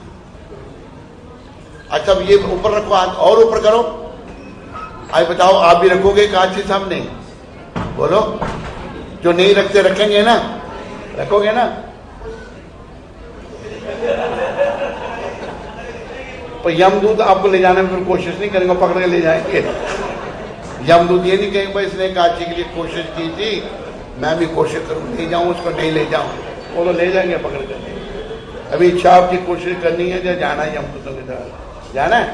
अच्छा ये ऊपर रखो हाथ, और ऊपर करो। आज बताओ आप भी रखोगे एकादशी? सब नहीं, बोलो। जो नहीं रखते रखेंगे ना, रखोगे ना? पर यमदूत आपको ले जाने में फिर कोशिश नहीं करेंगे, पकड़ के ले जाएंगे। यमदूत ये नहीं कहेंगे भाई इसने एकादशी के लिए कोशिश की थी, मैं भी कोशिश करूं, ले जाऊं उसको, नहीं ले जाऊं, वो तो ले जाएंगे पकड़ कर। अभी इच्छा आपकी कोशिश करनी है या जाना है यमदूतों के साथ? जाना है।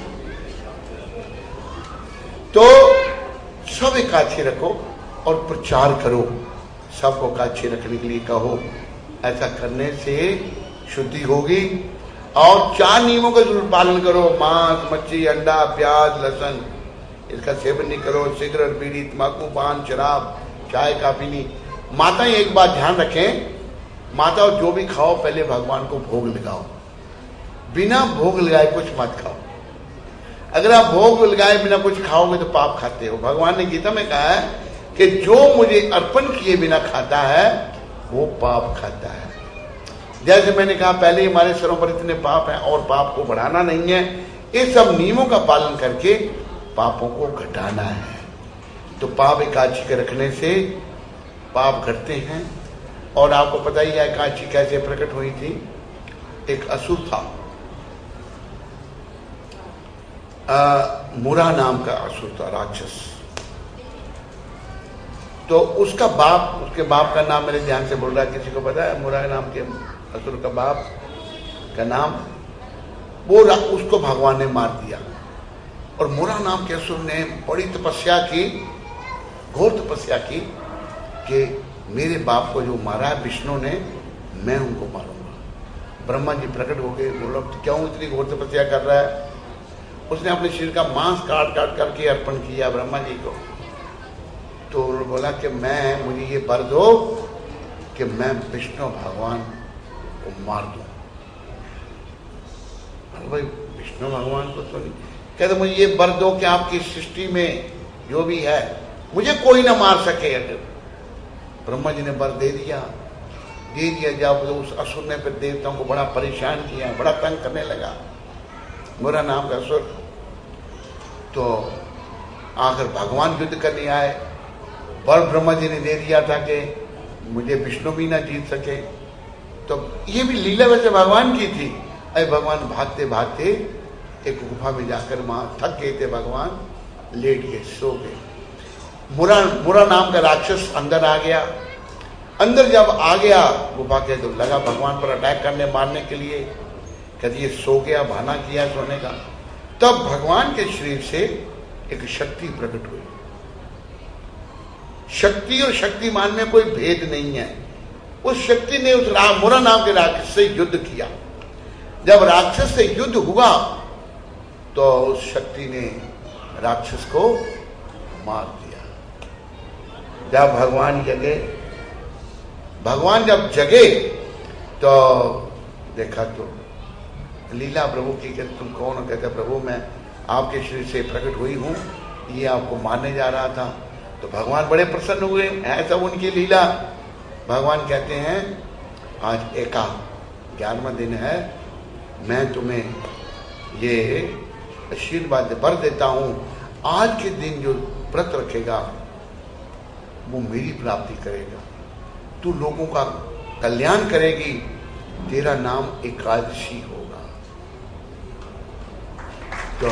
तो सब एकादशी रखो और प्रचार करो, सबको एकादशी रखने के लिए कहो। ऐसा करने से शुद्धि होगी। और 4 नियमों का जरूर पालन करो। मांस, मच्छी, अंडा, प्याज, लहसुन, इसका सेवन नहीं करो। सिगरेट, बीड़ी, तंबाकू, पान, शराब, चाय, कॉफी नहीं। माता एक बात ध्यान रखें, माता जो भी खाओ पहले भगवान को भोग लगाओ, बिना भोग लगाए कुछ मत खाओ। अगर आप भोग लगाए बिना कुछ खाओगे तो पाप खाते हो। भगवान ने गीता में कहा है कि जो मुझे अर्पण किए बिना खाता है वो पाप खाता है। जैसे मैंने कहा पहले, हमारे सरों पर इतने पाप हैं और पाप को बढ़ाना नहीं है, इस सब नियमों का पालन करके पापों को घटाना है। तो पाप एकादशी के रखने से पाप घटते हैं। और आपको पता ही है एकादशी कैसे प्रकट हुई थी। एक असुर था, मुरा नाम का असुर था, राक्षस। तो उसका बाप, उसके बाप का नाम मेरे ध्यान से बोल रहा है, किसी को पता है मुरा नाम के असुर का बाप का नाम? वो उसको भगवान ने मार दिया। और मुरा नाम के असुर ने बड़ी तपस्या की, घोर तपस्या की कि मेरे बाप को जो मारा है विष्णु ने, मैं उनको मारूंगा। ब्रह्मा जी प्रकट हो गए, बोला क्यों इतनी घोर तपस्या कर रहा है? उसने अपने शरीर का मांस काट काट करके अर्पण किया ब्रह्मा जी को। तो उन्होंने बोला कि मुझे ये वर दो कि मैं विष्णु भगवान को मार दूं। भाई विष्णु भगवान को तो नहीं, कहते मुझे ये वर दो कि आपकी सृष्टि में जो भी है मुझे कोई ना मार सके। ब्रह्मा जी ने वर दे दिया। जब तो उस असुर ने फिर देवताओं को बड़ा परेशान किया, बड़ा तंग करने लगा, मुरा नाम का असुर। तो आखिर भगवान युद्ध करने आए। वर ब्रह्मा जी ने दे दिया था कि मुझे विष्णु भी ना जीत सके। तो ये भी लीला वैसे भगवान की थी। अरे भगवान भागते भागते एक गुफा में जाकर वहां थक गए थे, भगवान लेट गए, सो गए। मुरा नाम का राक्षस अंदर आ गया। अंदर जब आ गया गुफा के, तो लगा भगवान पर अटैक करने, मारने के लिए। कहते ये सो गया, बहाना किया सोने का। तब भगवान के शरीर से एक शक्ति प्रकट हुई। शक्ति और शक्तिमान में कोई भेद नहीं है। उस शक्ति ने उस मुरा नाम के राक्षस से युद्ध किया। जब राक्षस से युद्ध हुआ तो उस शक्ति ने राक्षस को मार दिया। जब भगवान जब जगे तो देखा तो लीला प्रभु की, कहते तुम कौन हो? कहते प्रभु मैं आपके शरीर से प्रकट हुई हूं, ये आपको मारने जा रहा था। तो भगवान बड़े प्रसन्न हुए, ऐसा उनकी लीला। भगवान कहते हैं आज 11वां दिन है, मैं तुम्हें ये आशीर्वाद वर देता हूं, आज के दिन जो व्रत रखेगा वो मेरी प्राप्ति करेगा, तू लोगों का कल्याण करेगी, तेरा नाम एकादशी होगा। तो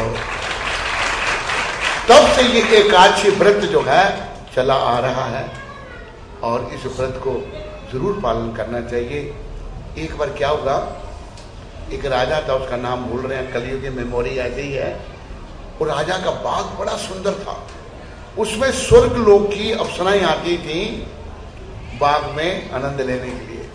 तब से ये एकादशी व्रत जो है चला आ रहा है और इस व्रत को जरूर पालन करना चाहिए। एक बार क्या होगा, एक राजा था, उसका नाम भूल रहे हैं, कलयुग की मेमोरी ऐसे ही है। वो राजा का बाग बड़ा सुंदर था, उसमें स्वर्ग लोक की अप्सराएं आती थी बाग में आनंद लेने के लिए।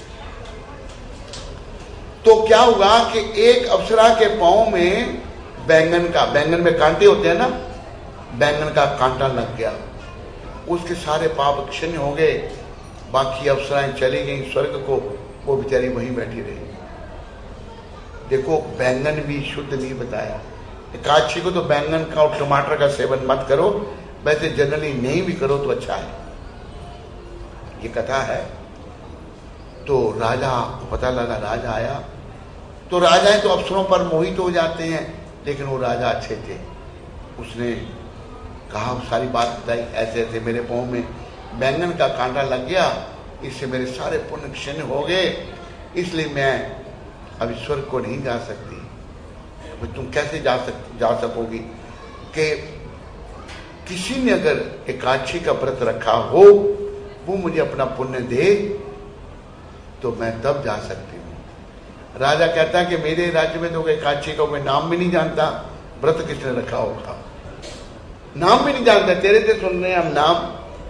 तो क्या हुआ कि एक अप्सरा के पांव में बैंगन में कांटे होते हैं ना, बैंगन का कांटा लग गया। उसके सारे पाप क्षीण हो गए। बाकी अप्सराएं चली गई स्वर्ग को, वो बेचारी वहीं बैठी रही। देखो बैंगन भी शुद्ध नहीं बताया। एकादशी को तो बैंगन का और टमाटर का सेवन मत करो, वैसे जनरली नहीं भी करो तो अच्छा है, ये कथा है। तो राजा को पता लगा, राजा आया। तो राजाएं तो अफसरों पर मोहित हो जाते हैं, लेकिन वो राजा अच्छे थे। उसने कहा, सारी बात बताई, ऐसे ऐसे मेरे पांव में बैंगन का कांटा लग गया, इससे मेरे सारे पुण्य क्षीण हो गए, इसलिए मैं अब ईश्वर को नहीं जा सकती। तुम कैसे जा सकोगी कि किसी ने अगर एकादशी का व्रत रखा हो, वो मुझे अपना पुण्य दे तो मैं तब जा सकती हूँ। राजा कहता है कि मेरे राज्य में तो एकादशी का कोई नाम भी नहीं जानता, व्रत किसने रखा होगा, नाम भी नहीं जानता, तेरे से सुन रहे हैं हम नाम।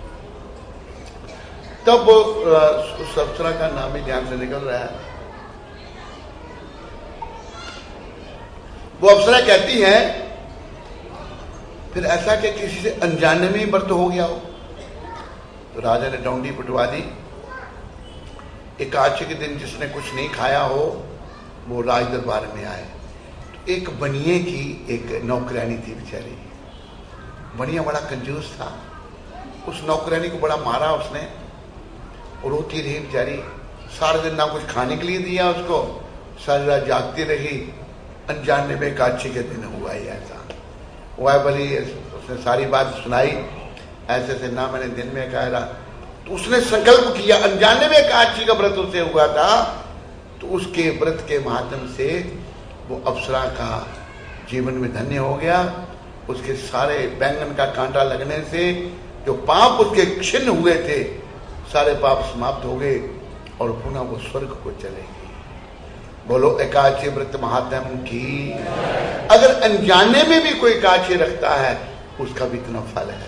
तब उस अप्सरा का नाम ही ध्यान से निकल रहा है। वो अप्सरा कहती है, फिर ऐसा कि किसी से अनजाने में ही व्रत हो गया हो। तो राजा ने डोंडी पिटवा दी। एकादशी के दिन जिसने कुछ नहीं खाया हो वो राज दरबार में आए। एक बनिए की एक नौकरानी थी बेचारी। बनिया बड़ा कंजूस था। उस नौकरानी को बड़ा मारा उसने, रोती रही बेचारी। सारे दिन ना कुछ खाने के लिए दिया उसको, सारी रात जागती रही। अनजाने में काची के दिन हुआ ही ऐसा हुआ। भली उसने सारी बात सुनाई, ऐसे ऐसे ना मैंने दिन में कहा रहा। तो उसने संकल्प किया, अनजाने में काची का व्रत उसे हुआ था, तो उसके व्रत के माध्यम से वो अप्सरा का जीवन में धन्य हो गया। उसके सारे बैंगन का कांटा लगने से जो पाप उसके क्षीण हुए थे, सारे पाप समाप्त हो गए और पुनः वो स्वर्ग को चलेगी। बोलो एकादशी व्रत महात्म की। अगर अनजाने में भी कोई एकादशी रखता है उसका भी इतना फल है।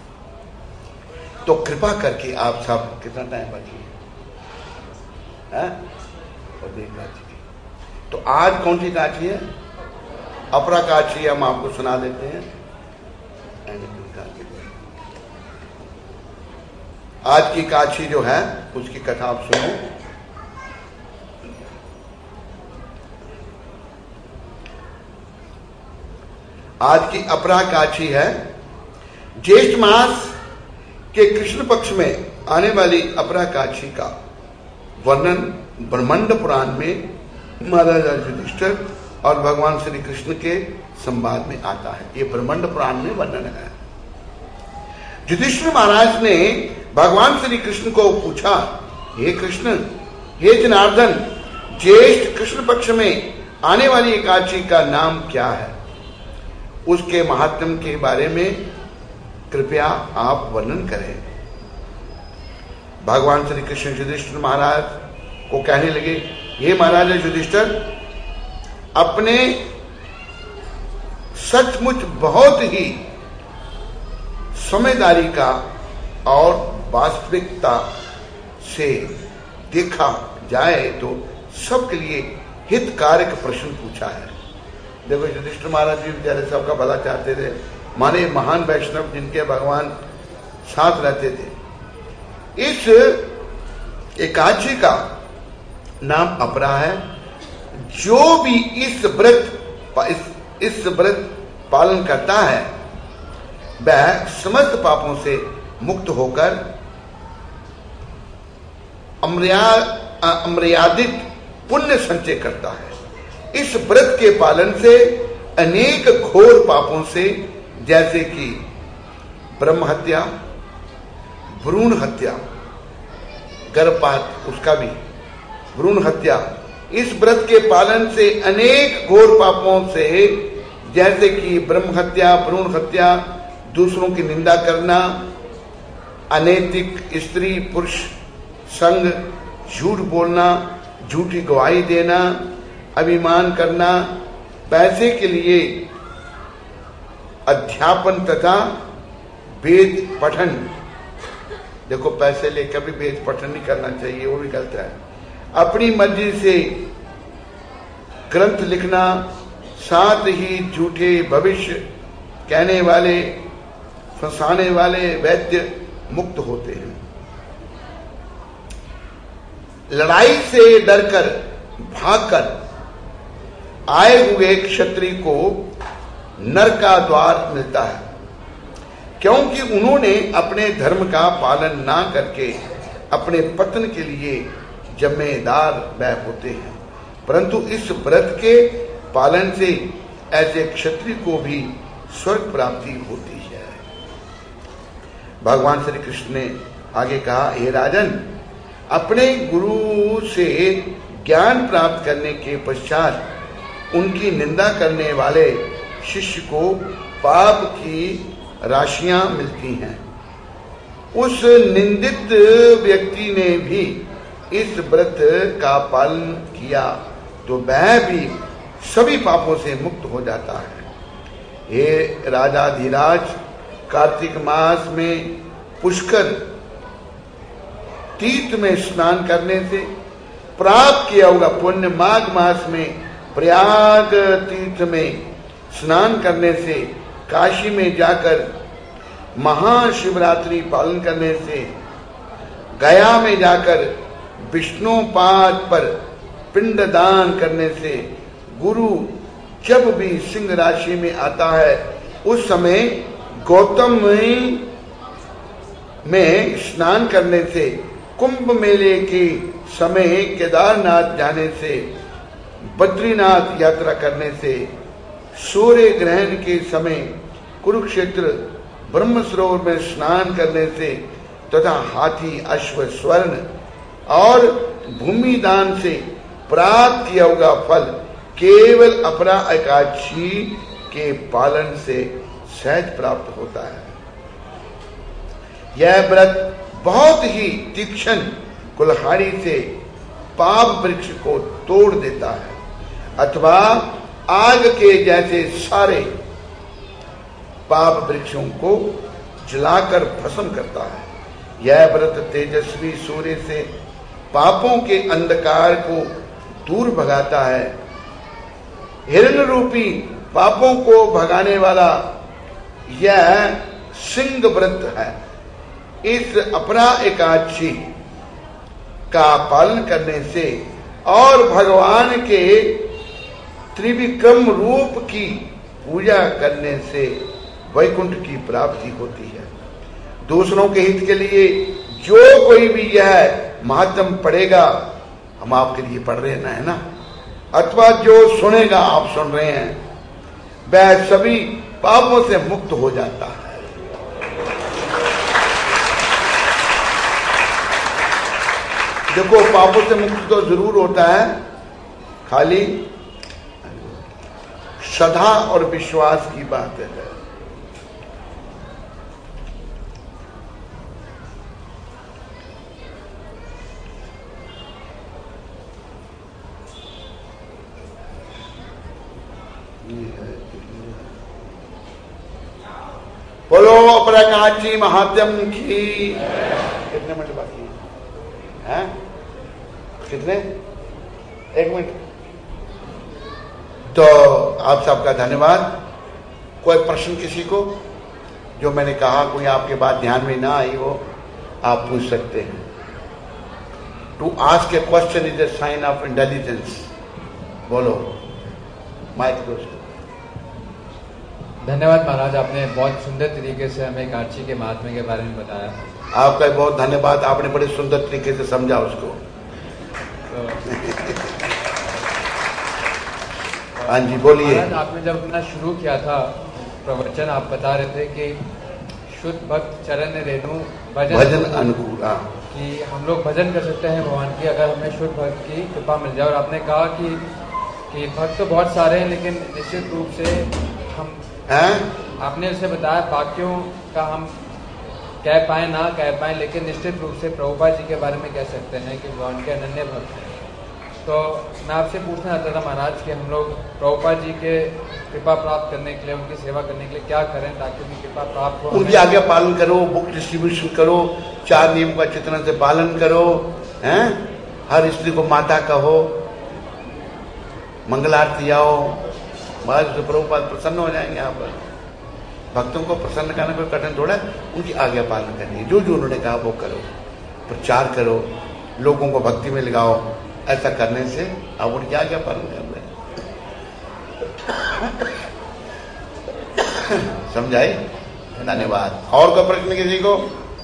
तो कृपा करके आप सब, कितना टाइम बाकी है? तो आज कौन सी एकादशी है? अपरा एकादशी हम आपको सुना देते हैं। आज की एकादशी जो है उसकी कथा आप सुनो। आज की अपरा एकादशी है। ज्येष्ठ मास के कृष्ण पक्ष में आने वाली अपरा एकादशी का वर्णन ब्रह्मांड पुराण में महाराजा युधिष्ठिर और भगवान श्री कृष्ण के संवाद में आता है। ये ब्रह्मांड पुराण में वर्णन है। युधिष्ठिर महाराज ने भगवान श्री कृष्ण को पूछा, हे कृष्ण, हे जनार्दन, ज्येष्ठ कृष्ण पक्ष में आने वाली एकादशी का नाम क्या है? उसके महात्म्य के बारे में कृपया आप वर्णन करें। भगवान श्री कृष्ण युधिष्ठिर महाराज को कहने लगे, हे महाराज युधिष्ठिर, अपने सचमुच बहुत ही समझदारी का और वास्तविकता से देखा जाए तो सबके लिए हितकारक प्रश्न पूछा है। देखो युधिष्ठिर महाराज जी बेचारे सबका भला चाहते थे, माने महान वैष्णव जिनके भगवान साथ रहते थे। इस एकादशी का नाम अपरा है। जो भी इस व्रत पालन करता है वह समस्त पापों से मुक्त होकर अमर्यादित पुण्य संचय करता है। इस व्रत के पालन से अनेक घोर पापों से, जैसे कि ब्रह्म हत्या, भ्रूण हत्या, गर्भपात, उसका भी भ्रूण हत्या, इस व्रत के पालन से अनेक घोर पापों से, जैसे कि ब्रह्म हत्या, भ्रूण हत्या, दूसरों की निंदा करना, अनैतिक स्त्री पुरुष संग, झूठ बोलना, झूठी गवाही देना, अभिमान करना, पैसे के लिए अध्यापन तथा वेद पठन। देखो पैसे लेकर भी वेद पठन नहीं करना चाहिए, वो भी गलत है। अपनी मर्जी से ग्रंथ लिखना, साथ ही झूठे भविष्य कहने वाले, फंसाने वाले वैद्य मुक्त होते हैं। लड़ाई से डरकर भागकर आए हुए क्षत्रिय को नरक का द्वार मिलता है, क्योंकि उन्होंने अपने धर्म का पालन ना करके अपने पतन के लिए जिम्मेदार वह होते हैं। परंतु इस व्रत के पालन से ऐसे क्षत्रिय को भी स्वर्ग प्राप्ति होती है। भगवान श्री कृष्ण ने आगे कहा, हे राजन, अपने गुरु से ज्ञान प्राप्त करने के पश्चात उनकी निंदा करने वाले शिष्य को पाप की राशियां मिलती हैं। उस निंदित व्यक्ति ने भी इस व्रत का पालन किया तो वह भी सभी पापों से मुक्त हो जाता है। हे राजाधिराज, कार्तिक मास में पुष्कर तीर्थ में स्नान करने से प्राप्त किया होगा पुण्य, माघ मास में प्रयाग तीर्थ में स्नान करने से, काशी में जाकर महाशिवरात्रि पालन करने से, गया में जाकर विष्णु पाद पर पिंड दान करने से, गुरु जब भी सिंह राशि में आता है उस समय गौतम में स्नान करने से, कुंभ मेले के समय केदारनाथ जाने से, बद्रीनाथ यात्रा करने से, सूर्य ग्रहण के समय कुरुक्षेत्र ब्रह्म सरोवर में स्नान करने से तथा हाथी अश्व स्वर्ण और भूमि दान से प्राप्त किया होगा फल केवल अपरा एकादशी के पालन से सहज प्राप्त होता है। यह व्रत बहुत ही तीक्ष्ण कुल्हाड़ी से पाप वृक्ष को तोड़ देता है अथवा आग के जैसे सारे पाप वृक्षों को जलाकर भस्म करता है। यह व्रत तेजस्वी सूर्य से पापों के अंधकार को दूर भगाता है। हिरण्य रूपी पापों को भगाने वाला यह सिंह व्रत है। इस अपरा एकादशी का पालन करने से और भगवान के त्रिविक्रम रूप की पूजा करने से वैकुंठ की प्राप्ति होती है। दूसरों के हित के लिए जो कोई भी यह महात्म पढ़ेगा, हम आपके लिए पढ़ रहे हैं ना, अथवा जो सुनेगा, आप सुन रहे हैं, वह सभी पापों से मुक्त हो जाता है। देखो, पापों से मुक्त तो जरूर होता है, खाली श्रद्धा और विश्वास की बात है। बोलो अपराकाची महात्म की। कितने मिनट बाकी हैं? कितने? 1 मिनट। तो आप सबका धन्यवाद। कोई प्रश्न किसी को जो मैंने कहा, कोई आपके बात ध्यान में ना आई हो, आप पूछ सकते हैं। To ask a question is a sign of intelligence. बोलो, माइक दोस्त। धन्यवाद महाराज, आपने बहुत सुंदर तरीके से हमें एकादशी के महात्म्य के बारे में बताया। आपका बहुत धन्यवाद, आपने बड़े सुंदर तरीके से समझा उसको। हाँ जी, बोलिए। महाराज, आपने जब अपना शुरू किया था प्रवचन, आप बता रहे थे कि शुद्ध भक्त चरण रेणु भजन अनुकूल, कि हम लोग भजन कर सकते हैं भगवान की अगर हमें शुद्ध भक्त की कृपा मिल जाए। और आपने कहा कि भक्त तो बहुत सारे हैं, लेकिन निश्चित रूप से हम आपने उसे बताया वाक्यों का हम कह पाए ना कह पाए, लेकिन निश्चित रूप से प्रभुपाद जी के बारे में कह सकते हैं कि भगवान के अनन्य भक्त हैं। तो मैं आपसे पूछना चाहता था महाराज कि हम लोग प्रभुपाद जी के कृपा प्राप्त करने के लिए, उनकी सेवा करने के लिए क्या करें ताकि उनकी कृपा प्राप्त हो? उनकी आज्ञा पालन करो, बुक डिस्ट्रीब्यूशन करो, 4 नियम का अच्छी तरह से पालन करो, हैं? हर स्त्री को माता कहो, मंगल आरती आओ, बस प्रभुपाद प्रसन्न हो जाएंगे। आप भक्तों को प्रसन्न करना कोई कठिन थोड़ा है, उनकी आज्ञा पालन करनी है। जो जो उन्होंने कहा वो करो, प्रचार करो, लोगों को भक्ति में लगाओ। ऐसा करने से आप उनकी आज्ञा पालन कर रहे हैं। समझाई? धन्यवाद। और कोई प्रश्न किसी को?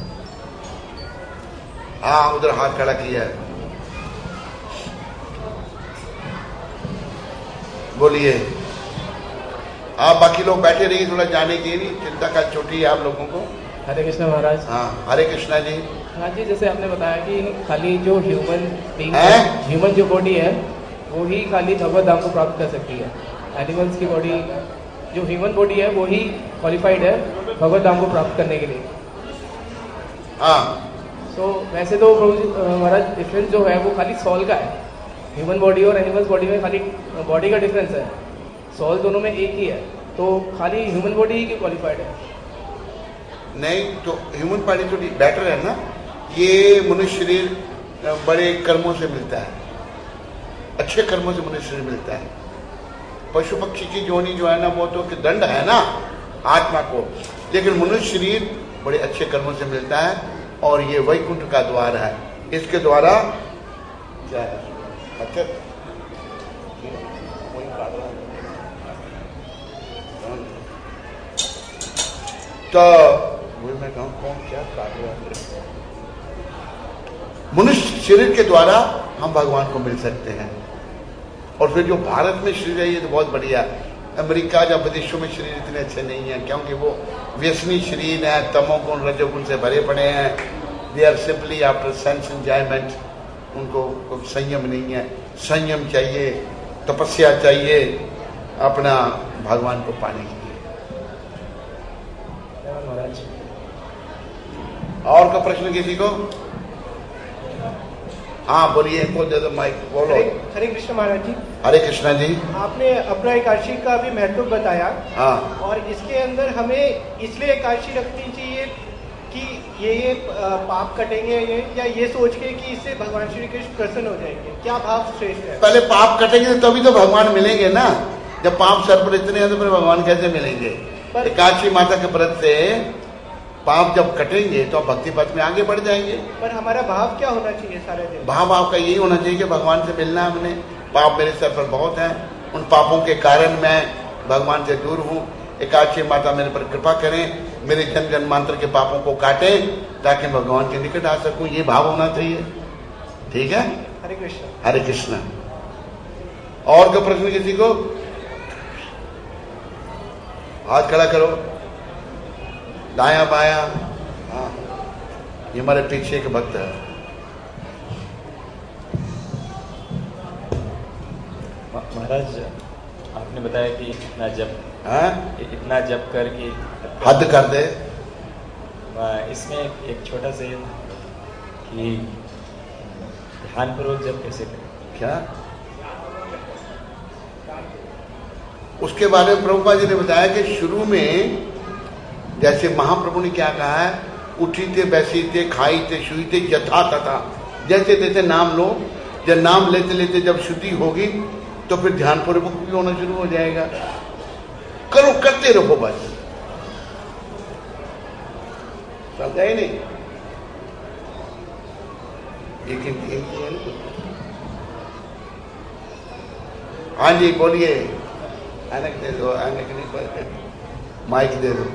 हाँ, उधर हाथ खड़ा किया है, बोलिए। आप बाकी लोग बैठे रहिए, थोड़ा जाने की नहीं, चिंता का चोटी है आप लोगों को। हरे कृष्ण महाराज। हाँ, हरे कृष्णा जी। हाँ जी, जैसे आपने बताया कि खाली जो ह्यूमन जो बॉडी है वो ही खाली भगवत धाम को प्राप्त कर सकती है। एनिमल्स की बॉडी, जो ह्यूमन बॉडी है वो ही क्वालिफाइड है भगवत धाम को प्राप्त करने के लिए। हाँ। तो वैसे तो महाराज डिफरेंस जो है वो खाली सॉल का है। ह्यूमन बॉडी और एनिमल्स बॉडी में खाली बॉडी का डिफरेंस है, सॉल दोनों में एक ही है। तो खाली ह्यूमन बॉडी ही क्वालिफाइड है? नहीं, तो ह्यूमन बॉडी थोड़ी बेटर है ना। ये मनुष्य शरीर बड़े कर्मों से मिलता है, अच्छे कर्मों से मनुष्य शरीर मिलता है। पशु पक्षी की जोनी जो है ना वो तो दंड है ना आत्मा को, लेकिन मनुष्य शरीर बड़े अच्छे कर्मों से मिलता है। और ये वैकुंठ का द्वार है, इसके द्वारा क्या है? अच्छा, तो मैं कहूँ कौन क्या काटे, मनुष्य शरीर के द्वारा हम भगवान को मिल सकते हैं। और फिर जो भारत में शरीर है ये तो बहुत बढ़िया। अमेरिका या विदेशों में शरीर इतने अच्छे नहीं है, क्योंकि वो व्यसनी शरीर है, तमोगुण रजोगुण से भरे पड़े हैं। They are simply after sense enjoyment. उनको कोई संयम नहीं है। संयम चाहिए, तपस्या चाहिए अपना भगवान को पाने के लिए। और का प्रश्न किसी को? हाँ बोलिए, को दे दो माइक, बोलो। हरे कृष्ण महाराज जी। हरे कृष्णा जी। आपने अपना एकादशी का भी महत्व बताया। हाँ। और इसके अंदर हमें इसलिए एकादशी रखनी चाहिए कि ये पाप कटेंगे या ये सोच के कि इससे भगवान श्री कृष्ण प्रसन्न हो जाएंगे, क्या भाव श्रेष्ठ है? पहले पाप कटेंगे तभी तो भगवान मिलेंगे ना। जब पाप सर पर इतने हैं तो फिर भगवान कैसे मिलेंगे? एकादशी माता के व्रत से पाप जब कटेंगे तो भक्ति पथ में आगे बढ़ जाएंगे। पर हमारा भाव क्या होना चाहिए सारे दिन? भाव आपका यही होना चाहिए कि भगवान से मिलना है हमने। पाप मेरे सर पर बहुत हैं, उन पापों के कारण मैं भगवान से दूर हूँ। एकादशी माता मेरे पर कृपा करें, मेरे जन्म जन्मांतर के पापों को काटें ताकि भगवान के निकट आ सकूं। ये भाव होना चाहिए। ठीक है। हरे कृष्ण। हरे कृष्ण। और कोई प्रश्न किसी को? हाथ खड़ा करो, दाया बाया। हाँ, ये हमारे पीछे के भक्त है। महाराज आपने बताया कि इतना जप, इतना जप करके हद कर दे। इसमें एक छोटा सा कि ध्यान पूर्वक जप कैसे करें? क्या उसके बारे में प्रभुपाद जी ने बताया कि शुरू में जैसे महाप्रभु ने क्या कहा है, उठीते बैसीते खाईते शुईते यथा तथा, जैसे जैसे नाम लो। जब नाम लेते लेते जब शुद्धि होगी तो फिर ध्यान पूर्वक भी होना शुरू हो जाएगा। करो, करते रहो बस। समझा ही नहीं? हाँ जी बोलिए। आनक दे दो, आनक नहीं पर माइक दे दो।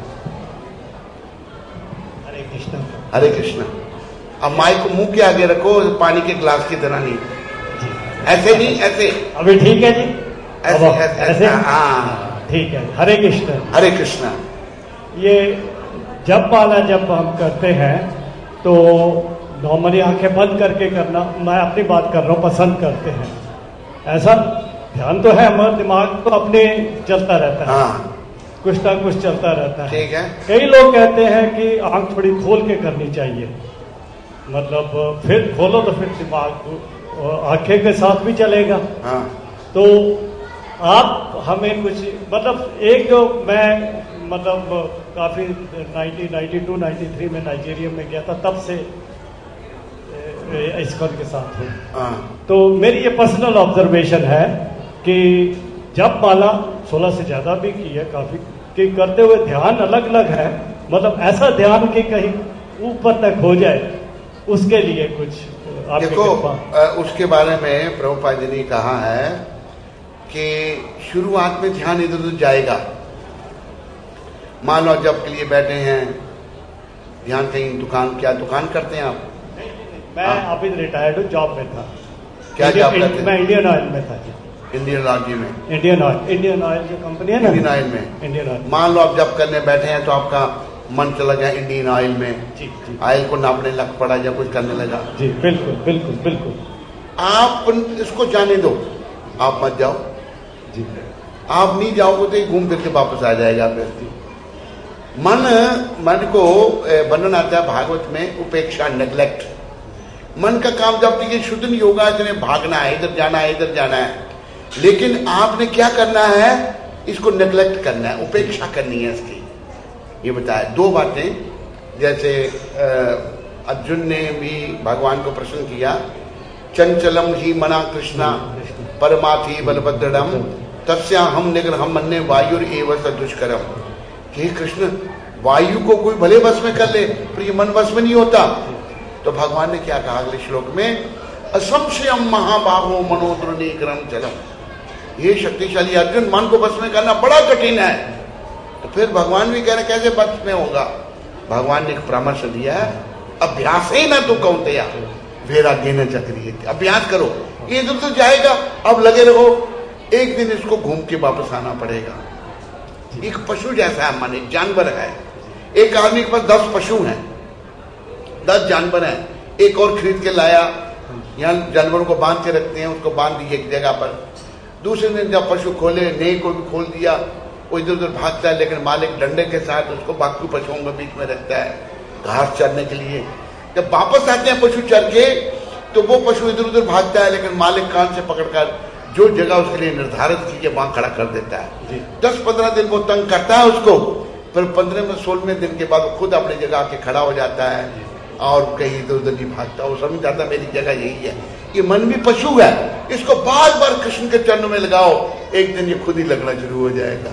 हरे कृष्ण। हरे कृष्ण। अब माइक को मुंह के आगे रखो, पानी के ग्लास की तरह नहीं, ऐसे नहीं, ऐसे। अभी ठीक है जी? ऐसे ऐसे, ऐसे? हाँ ठीक है। हरे कृष्ण। हरे कृष्ण। ये जप वाला जब हम करते हैं तो नॉर्मली आंखें बंद करके करना, मैं अपनी बात कर रहा हूँ, पसंद करते हैं। ऐसा ध्यान तो है, हमारा दिमाग तो अपने चलता रहता है। हाँ। कुछ ना कुछ चलता रहता है। ठीक है। कई लोग कहते हैं कि आंख थोड़ी खोल के करनी चाहिए, मतलब फिर खोलो तो फिर दिमाग आंखें के साथ भी चलेगा। हाँ। तो आप हमें कुछ मतलब एक जो मैं मतलब काफी 1992-93 में नाइजीरिया में गया था, तब से इस्कॉन के साथ हूँ। हाँ। तो मेरी ये पर्सनल ऑब्जर्वेशन है कि जब माला 16 से ज्यादा भी की है काफी, कि करते हुए ध्यान अलग अलग है, मतलब ऐसा ध्यान कि कहीं ऊपर तक हो जाए, उसके लिए कुछ देखो। उसके बारे में प्रभुपाद जी ने कहा है कि शुरुआत में ध्यान इधर उधर जाएगा। मान लो जब के लिए बैठे हैं, ध्यान कहीं दुकान, क्या दुकान करते हैं आप? मैं अभी रिटायर्ड हूँ, जॉब में था। क्या जॉब करते हैं? मैं इंडियन ऑयल में था जी। इंडियन ऑयल में? इंडियन ऑयल जो कंपनी है ना, इंडियन ऑयल में। Indian Oil. मान लो आप जब करने बैठे हैं तो आपका मन चला गया इंडियन ऑयल में, जी जी, ऑयल को नापने लग पड़ा या कुछ करने लगा। जी बिल्कुल बिल्कुल बिल्कुल। आप इसको जाने दो, आप मत जाओ जी। आप नहीं जाओगे तो घूम फिर के वापस आ जाएगा फिर। मन को वर्णन आता है भागवत में, उपेक्षा, नेग्लेक्ट। मन का काम जब तक ये शुद्ध नहीं होगा, इसमें भागना है, इधर जाना है, इधर जाना है। लेकिन आपने क्या करना है, इसको नेग्लेक्ट करना है, उपेक्षा करनी है इसकी। ये बताया दो बातें। जैसे अर्जुन ने भी भगवान को प्रश्न किया, चंचलम ही मना कृष्णा परमाथि बलभद्रम तस्या हम निग्रहम मन्ने वायुर एव दुष्करम। कि कृष्ण, वायु को कोई भले बस में कर ले पर ये मन बस में नहीं होता। तो भगवान ने क्या कहा अगले श्लोक में, असंशयम महाबाहो मनोद्रुनीकरम जलम। ये शक्तिशाली अर्जुन, मन को बस में करना बड़ा कठिन है। तो फिर भगवान भी कह रहे कैसे वश में होगा? भगवान ने एक परामर्श दिया है, अभ्यास ही ना तू कौनतेया वैराग्य न चक्रिय, अभ्यास करो, ये इधर तो जाएगा, अब लगे रहो, एक दिन इसको घूम के वापस आना पड़ेगा। एक पशु जैसा है, माने जानवर है। एक आदमी के पास 10 पशु हैं, 10 जानवर हैं, एक और खरीद के लाया, यहाँ जानवरों को बांध के रखते हैं, उसको बांध दिए एक जगह पर। दूसरे दिन जब पशु खोले, नए को भी खोल दिया, वो इधर उधर भागता है, लेकिन मालिक डंडे के साथ उसको बाकी पशुओं के बीच में रखता है घास चरने के लिए। जब वापस आते हैं पशु चर के, तो वो पशु इधर उधर भागता है, लेकिन मालिक कान से पकड़कर जो जगह उसके लिए निर्धारित की है वहां खड़ा कर देता है। 10-15 दिन वो तंग करता है उसको, फिर 15वें-16वें दिन के बाद वो खुद अपनी जगह आके खड़ा हो जाता है और कहीं इधर उधर नहीं भागता। वो समझ जाता मेरी जगह यही है। ये मन भी पशु है, इसको बार बार कृष्ण के चरणों में लगाओ, एक दिन ये खुद ही लगना शुरू हो जाएगा।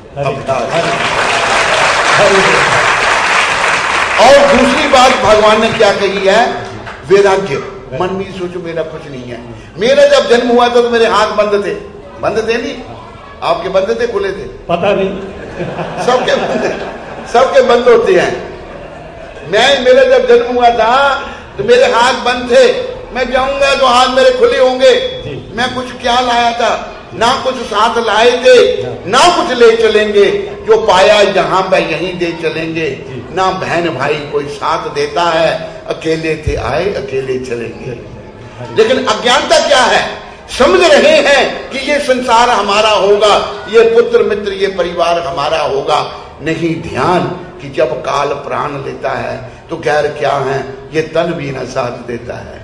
और दूसरी बात भगवान ने क्या कही है? वैराग्य। मन में सोचो मेरा कुछ नहीं है। मेरा जब जन्म हुआ था तो मेरे हाथ बंद थे नहीं? आपके बंद थे, खुले थे? पता नहीं। सबके बंद होते हैं। मेरा जब जन्म हुआ था तो मेरे हाथ बंद थे, मैं जाऊंगा तो हाथ मेरे खुले होंगे। मैं कुछ क्या लाया था? ना कुछ साथ लाए थे, ना कुछ ले चलेंगे, जो पाया जहां पे यहीं दे चलेंगे। ना बहन भाई कोई साथ देता है, अकेले थे आए अकेले चलेंगे। लेकिन अज्ञानता क्या है? समझ रहे हैं कि ये संसार हमारा होगा, ये पुत्र मित्र ये परिवार हमारा होगा, नहीं ध्यान कि जब काल प्राण लेता है तो गैर क्या है, ये तन भी न साथ देता है।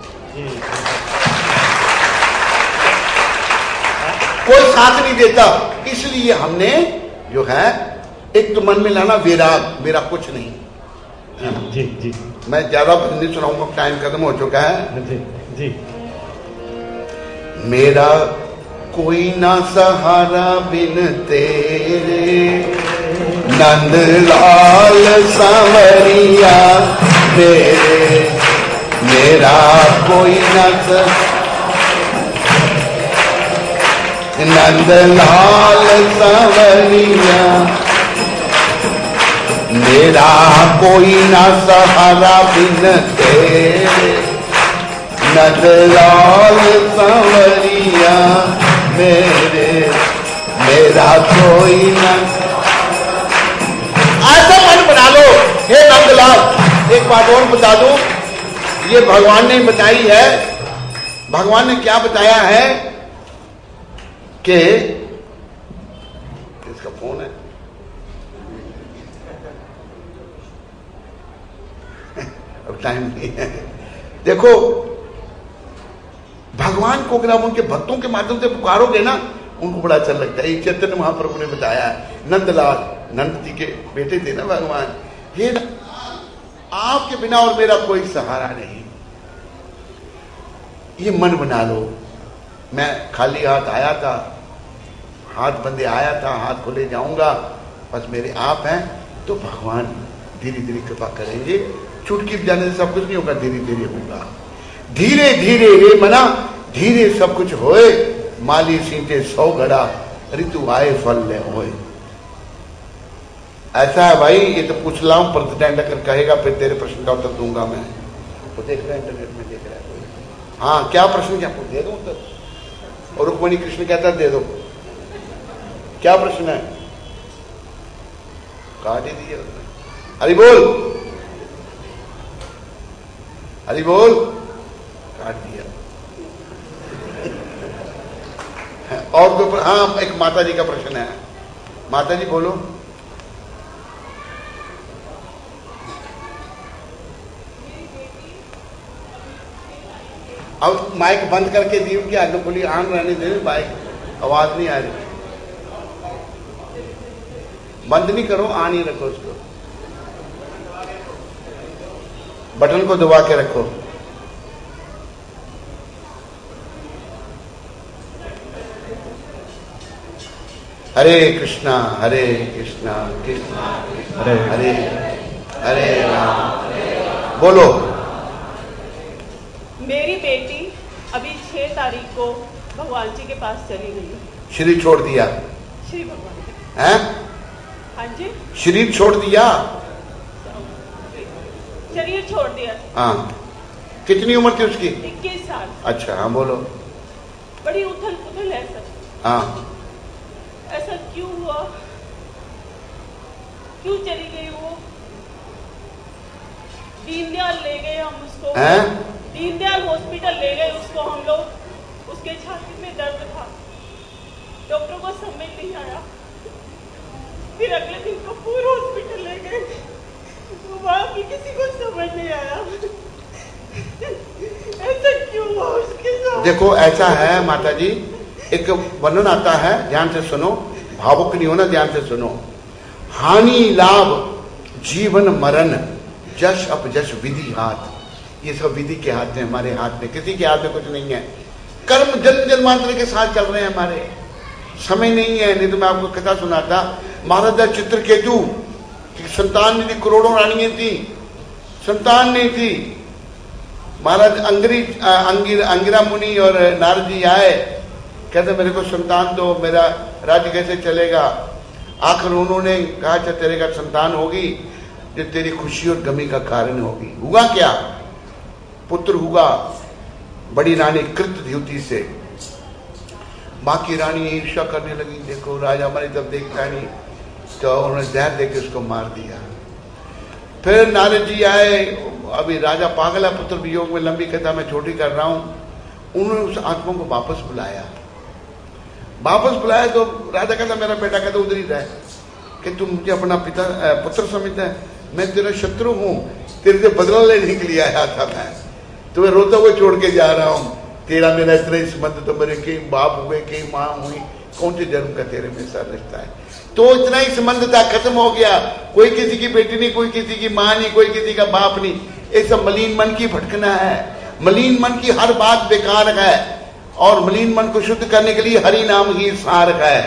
कोई साथ नहीं देता। इसलिए हमने जो है एक तो मन में लाना वैराग, मेरा कुछ नहीं। जी। मैं ज्यादा नहीं सुनाऊंगा, टाइम खत्म हो चुका है। जी। मेरा कोई ना सहारा बिन तेरे, नंद लाल सांवरिया मेरे, मेरा कोई ना नंद लाल सांवरिया, मेरा कोई ना सहारा बिन तेरे, नंद लाल सांवरिया मेरे, मेरा कोई ना। ऐसा मन बना लो। हे नंदलाल, एक बात और बता दूं, ये भगवान ने बताई है। भगवान ने क्या बताया है कि इसका फोन है, अब टाइम नहीं है। देखो, भगवान को अगर आप उनके भक्तों के माध्यम से पुकारोगे ना, उनको बड़ा अच्छा लगता है। चैतन्य महाप्रभु ने बताया है, नंदलाल, नंद जी के बेटे थे ना भगवान, ये आपके बिना और मेरा कोई सहारा नहीं। ये मन बना लो। मैं खाली हाथ आया था, हाथ बंदे आया था, हाथ खोले जाऊंगा, बस मेरे आप हैं, तो भगवान धीरे धीरे कृपा करेंगे। चुटकी बजाने से सब कुछ नहीं होगा, धीरे धीरे होगा। धीरे धीरे हे मना, धीरे सब कुछ होए, माली सींचे 100 घड़ा, ऋतु आए फल ले होए। ऐसा है भाई, ये तो पूछ ला हूं, प्रतिदंड अगर कहेगा फिर तेरे प्रश्न का उत्तर दूंगा मैं। वो देख रहा है, इंटरनेट में देख रहा है कोई। हाँ, क्या प्रश्न, क्या पूछ, दे दो उत्तर। और रुक्मणी कृष्ण कहता है दे दो। क्या प्रश्न है? काट ही दिया उसने। हरि बोल, हरि बोल, काट दिया। और तो हाँ, एक माता जी का प्रश्न है। माता जी बोलो। अब माइक बंद करके दी कि आगे बोली, आन रहने दे, माइक आवाज नहीं आ रही। बंद नहीं करो, आन ही रखो उसको, बटन को दबा के रखो। हरे कृष्णा कृष्णा हरे हरे हरे राम। बोलो। मेरी बेटी अभी 6 तारीख को भगवान जी के पास चली गई। श्री छोड़ दिया? श्री भगवान हैं? हाँ जी। शरीर छोड़ दिया? शरीर छोड़ दिया। हाँ। कितनी उम्र थी उसकी? 21 साल। अच्छा, हाँ बोलो। बड़ी उथल पुथल है सर। हाँ। ऐसा क्यों हुआ? क्यों चली गई वो? दीनदयाल ले गए हम उसको। दीनदयाल हॉस्पिटल ले गए उसको हम लोग। उसके छाती में दर्द था, डॉक्टर को समझ नहीं आया। फिर अगले दिन कपूर हॉस्पिटल ले गए, वहां भी किसी को समझ नहीं आया। ऐसा क्यों हुआ उसके साथ? देखो ऐसा है माता जी, एक वर्णन आता है, ध्यान से सुनो, भावुक नहीं होना, ध्यान से सुनो। हानि लाभ जीवन मरण जश अपजश विधि हाथ, ये सब विधि के हाथ में, हमारे हाथ में, किसी के हाथ में कुछ नहीं है। कर्म जन्म जन्मांतर के साथ चल रहे हैं हमारे, समय नहीं है। नहीं तो मैं आपको कथा सुनाता, महाराजा चित्रकेतु की संतान नहीं थी, करोड़ों रानियां थी, संतान नहीं थी। महाराज अंगिरा मुनि और नारद जी आए, कहते मेरे को संतान दो, मेरा राज्य कैसे चलेगा। आखिर उन्होंने कहा अच्छा तेरे का संतान होगी जो तेरी खुशी और गमी का कारण होगी। हुआ क्या? पुत्र हुआ। बड़ी रानी कृतद्युति से। माँ की रानी ईर्ष्या करने लगी, देखो राजा हमारी तरफ देखता नहीं, तो उन्होंने जहर देके उसको मार दिया। फिर नारद जी आए, अभी राजा पागल है पुत्र वियोग में, लंबी कथा मैं छोटी कर रहा हूं। उन्होंने उस आत्मा को वापस बुलाया। वापस बुलाया तो राजा कहता मेरा बेटा कहता उधर ही रहे, कि तुम मुझे अपना पिता पुत्र समझता है, मैं तेरा शत्रु हूं, तेरे से बदला लेने के लिए आया था, मैं तुम्हें रोता हुए छोड़ के जा रहा हूं। तेरा मेरा इतना ही संबंध, तो मेरे कई बाप हुए कई माँ हुई, कौन से जन्म का तेरे में सर रिश्ता है। तो इतना ही संबंध था, खत्म हो गया। कोई किसी की बेटी नहीं, कोई किसी की माँ नहीं, कोई किसी का बाप नहीं। ये सब मलिन मन की भटकना है। मलिन मन की हर बात बेकार है, और मलिन मन को शुद्ध करने के लिए हरि नाम ही सार है।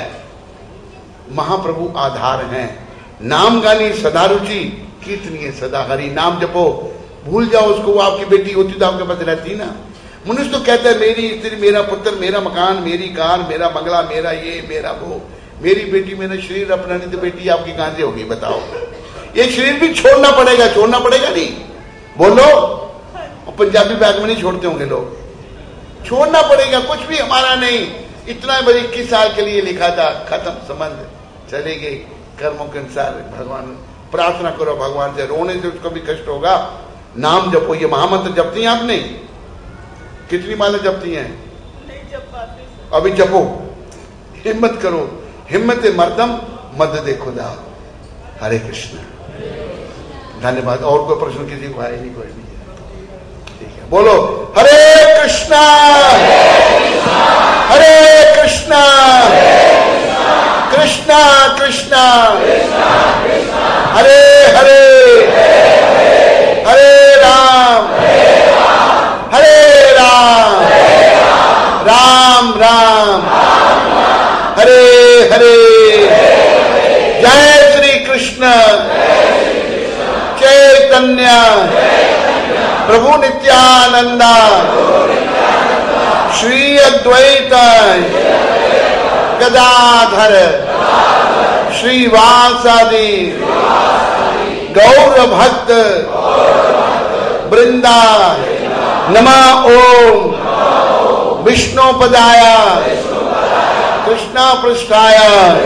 महाप्रभु आधार हैं। नाम गानी सदा रुचि, कीर्तनीय सदा हरि। नाम जपो, भूल जाओ उसको, वो आपकी बेटी होती तो आपके पास रहती ना। मनुष्य तो कहता है मेरी स्त्री, मेरा पुत्र, मेरा मकान, मेरी कार, मेरा बंगला, मेरा ये, मेरा वो, मेरी बेटी, मेरा शरीर अपना। नहीं तो बेटी आपकी कहां से होगी बताओ? ये शरीर भी छोड़ना पड़ेगा, छोड़ना पड़ेगा नहीं? बोलो। पंजाबी बैग में नहीं छोड़ते होंगे लोग, छोड़ना पड़ेगा। कुछ भी हमारा नहीं। इतना बड़ी 21 साल के लिए लिखा था, खत्म, संबंध चले गए कर्मों के अनुसार। भगवान प्रार्थना करो भगवान से, रोने से उसको भी कष्ट होगा। नाम जपो, ये महामंत्र जपती हैं आपने? कितनी माला जपती हैं? नहीं जप पाते। अभी जपो, हिम्मत करो। हिम्मत मर्दम मद दे खुदा। हरे कृष्ण। धन्यवाद। और कोई प्रश्न किसी को आए? नहीं, कोई भी? ठीक है, बोलो हरे कृष्णा हरे कृष्णा कृष्णा कृष्णा हरे हरे हरे राम हरे राम राम राम हरे हरे। जय श्री कृष्ण चैतन्य प्रभु नित्यानंदा श्री अद्वैत गदाधर श्रीवासादि गौर भक्त वृंदा। नमः ओम विष्णुपदाय कृष्णा पृष्ठाय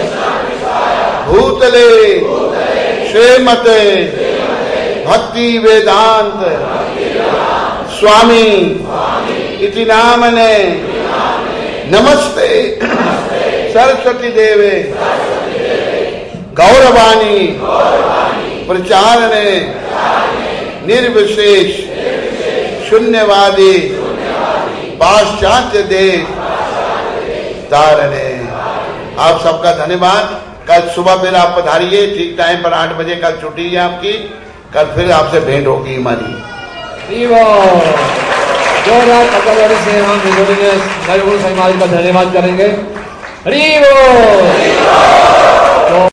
भूतले श्रीमते भक्ति वेदांत स्वामी इति नामने नमस्ते सरस्वती देवे गौरवाणी प्रचारणे निर्विशेष शून्यवादी पाश्चात्य देश तारणे। आप सबका धन्यवाद। कल सुबह फिर आप पधारिए ठीक टाइम पर 8 बजे। कल छुट्टी है आपकी, कल फिर आपसे भेंट होगी हमारी। जोरदार पकड़ से हम का धन्यवाद करेंगे। हरि बोल।